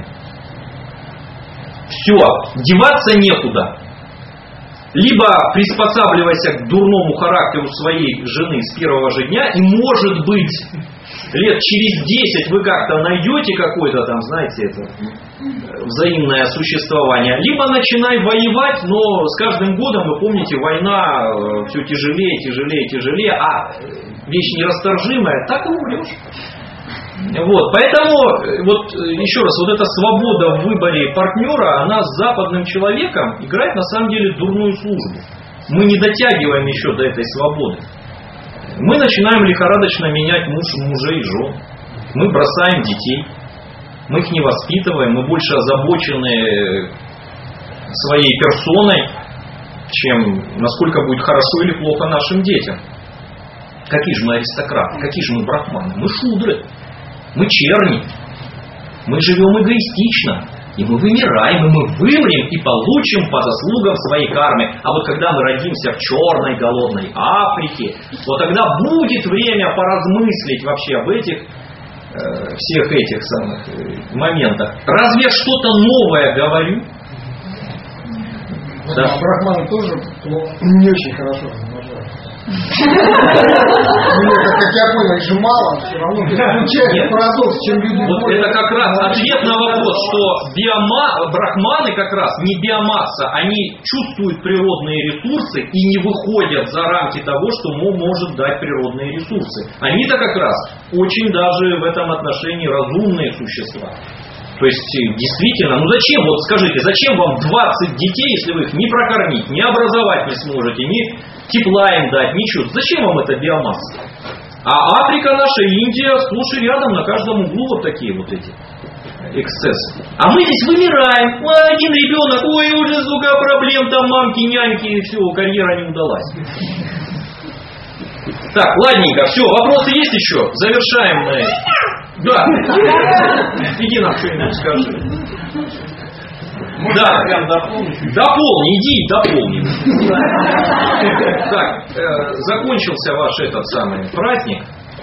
Все, деваться некуда. Либо приспосабливайся к дурному характеру своей жены с первого же дня, и может быть лет через десять вы как-то найдете какое-то там, знаете, это взаимное существование. Либо начинай воевать, но с каждым годом, вы помните, война все тяжелее, тяжелее, тяжелее, а вещь нерасторжимая, так и умрешь. Вот, поэтому, вот еще раз, вот эта свобода в выборе партнера, она с западным человеком играет на самом деле дурную службу. Мы не дотягиваем еще до этой свободы. Мы начинаем лихорадочно менять муж, мужей и жен. Мы бросаем детей. Мы их не воспитываем. Мы больше озабочены своей персоной, чем насколько будет хорошо или плохо нашим детям. Какие же мы аристократы, какие же мы брахманы? Мы шудры, мы черни. Мы живем эгоистично. И мы вымираем, и мы вымрем и получим по заслугам своей кармы. А вот когда мы родимся в черной голодной Африке, вот тогда будет время поразмыслить вообще об этих, э, всех этих самых э, моментах. Разве я что-то новое говорю? Да. А брахманы тоже не очень хорошо размножают. Как я понял, их же мало, все равно получается парадокс, чем люди. Вот это как раз ответ на вопрос, что биома... брахманы как раз не биомасса, они чувствуют природные ресурсы и не выходят за рамки того, что может дать природные ресурсы. Они-то как раз очень даже в этом отношении разумные существа. То есть, действительно, ну зачем, вот скажите, зачем вам двадцать детей, если вы их не прокормить, не образовать не сможете, ни тепла им дать, ничего. Зачем вам эта биомасса? А Африка наша, Индия, сплошь и рядом, на каждом углу вот такие вот эти эксцессы. А мы здесь вымираем. Ой, один ребенок, ой, уже сколько проблем, там мамки, няньки, и все, карьера не удалась. Так, ладненько, все, вопросы есть еще? Завершаем мы. Да. Иди нам что-нибудь скажи. Можно да, прям дополни. Дополни, иди, дополни. Так, э, закончился ваш этот самый праздник.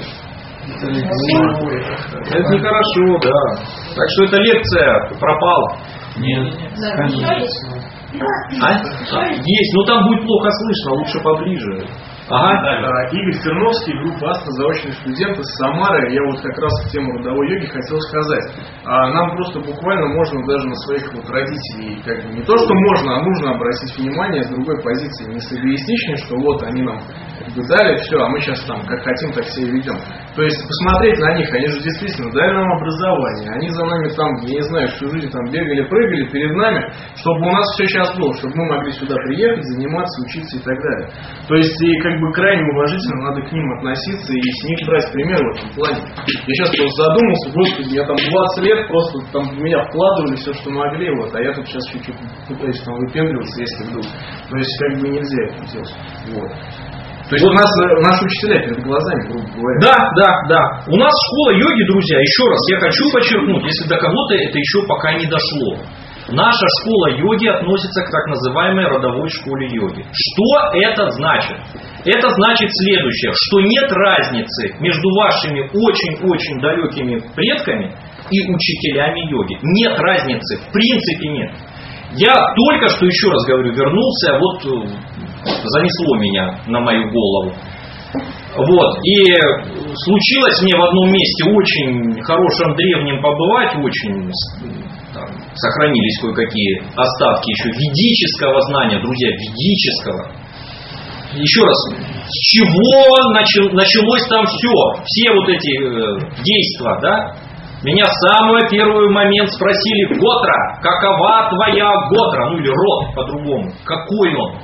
Это нехорошо, да. Так что эта лекция пропала. Нет. А? Есть, но там будет плохо слышно, лучше поближе. Ага. Игорь Терновский, группа Астра, заочные студенты с Самары. Я вот как раз в тему родовой йоги хотел сказать. А нам просто буквально можно даже на своих вот родителей, как бы не то, что можно, а нужно обратить внимание с другой позиции, не с эгоистичной, что вот они нам как бы дали все, а мы сейчас там как хотим, так себя и ведем. То есть посмотреть на них, они же действительно дали нам образование, они за нами там, я не знаю, всю жизнь там бегали, прыгали перед нами, чтобы у нас все сейчас было, чтобы мы могли сюда приехать, заниматься, учиться и так далее. То есть и как бы крайне уважительно надо к ним относиться и с них брать пример в этом плане. Я сейчас просто задумался, господи, я там двадцать лет просто там в меня вкладывали все, что могли, вот, а я тут сейчас чуть-чуть пытаюсь там выпендриваться, если вдруг. То есть как бы нельзя это делать. Вот. То есть вот у нас наши учителя перед глазами, грубо говоря. Да, да, да. У нас школа йоги, друзья, еще раз, я хочу подчеркнуть, если до кого-то это еще пока не дошло. Наша школа йоги относится к так называемой родовой школе йоги. Что это значит? Это значит следующее, что нет разницы между вашими очень-очень далекими предками и учителями йоги. Нет разницы, в принципе нет. Я только что, еще раз говорю, вернулся, вот занесло меня на мою голову. Вот, и случилось мне в одном месте очень хорошем древнем побывать, очень там, сохранились кое-какие остатки еще ведического знания, друзья, ведического. Еще раз, с чего начал, началось там все, все вот эти э, действия, да? Меня в самый первый момент спросили: Готра, какова твоя Готра? Ну или род по-другому. Какой он?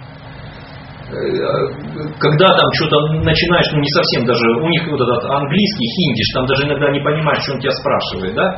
Когда там что-то начинаешь, ну не совсем даже, у них вот этот английский, хиндиш, там даже иногда не понимаешь, что он тебя спрашивает, да?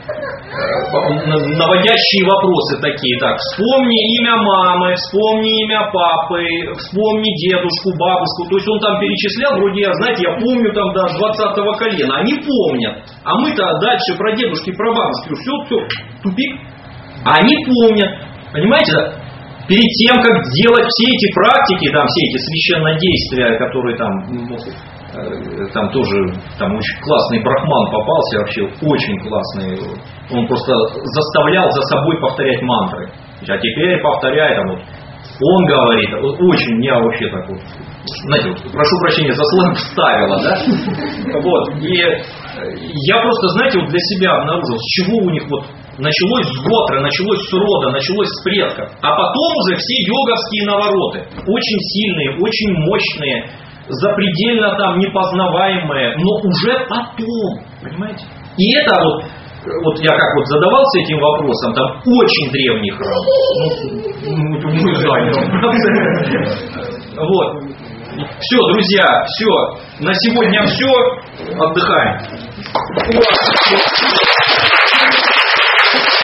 Наводящие вопросы такие, так, вспомни имя мамы, вспомни имя папы, вспомни дедушку, бабушку. То есть он там перечислял, вроде я, знаете, я помню там до двадцатого колена. Они помнят. А мы-то дальше про дедушки, про бабушки, все, все, тупик. А они помнят. Понимаете, да? Перед тем, как делать все эти практики, там все эти священнодействия, которые там, э, там тоже, там очень классный брахман попался, вообще очень классный. Он просто заставлял за собой повторять мантры. А теперь повторяй, там вот, он говорит, вот, очень меня вообще так вот, знаете, вот, прошу прощения, за сленг вставило, да? Вот, и я просто, знаете, вот для себя обнаружил, с чего у них вот началось с Готры, началось с рода, началось с предков. А потом уже все йоговские навороты. Очень сильные, очень мощные, запредельно там непознаваемые, но уже потом. Понимаете? И это вот, вот я как вот задавался этим вопросом, там очень древний храм. Ну, мы знаем. Вот. Все, друзья, все. На сегодня все. Отдыхаем.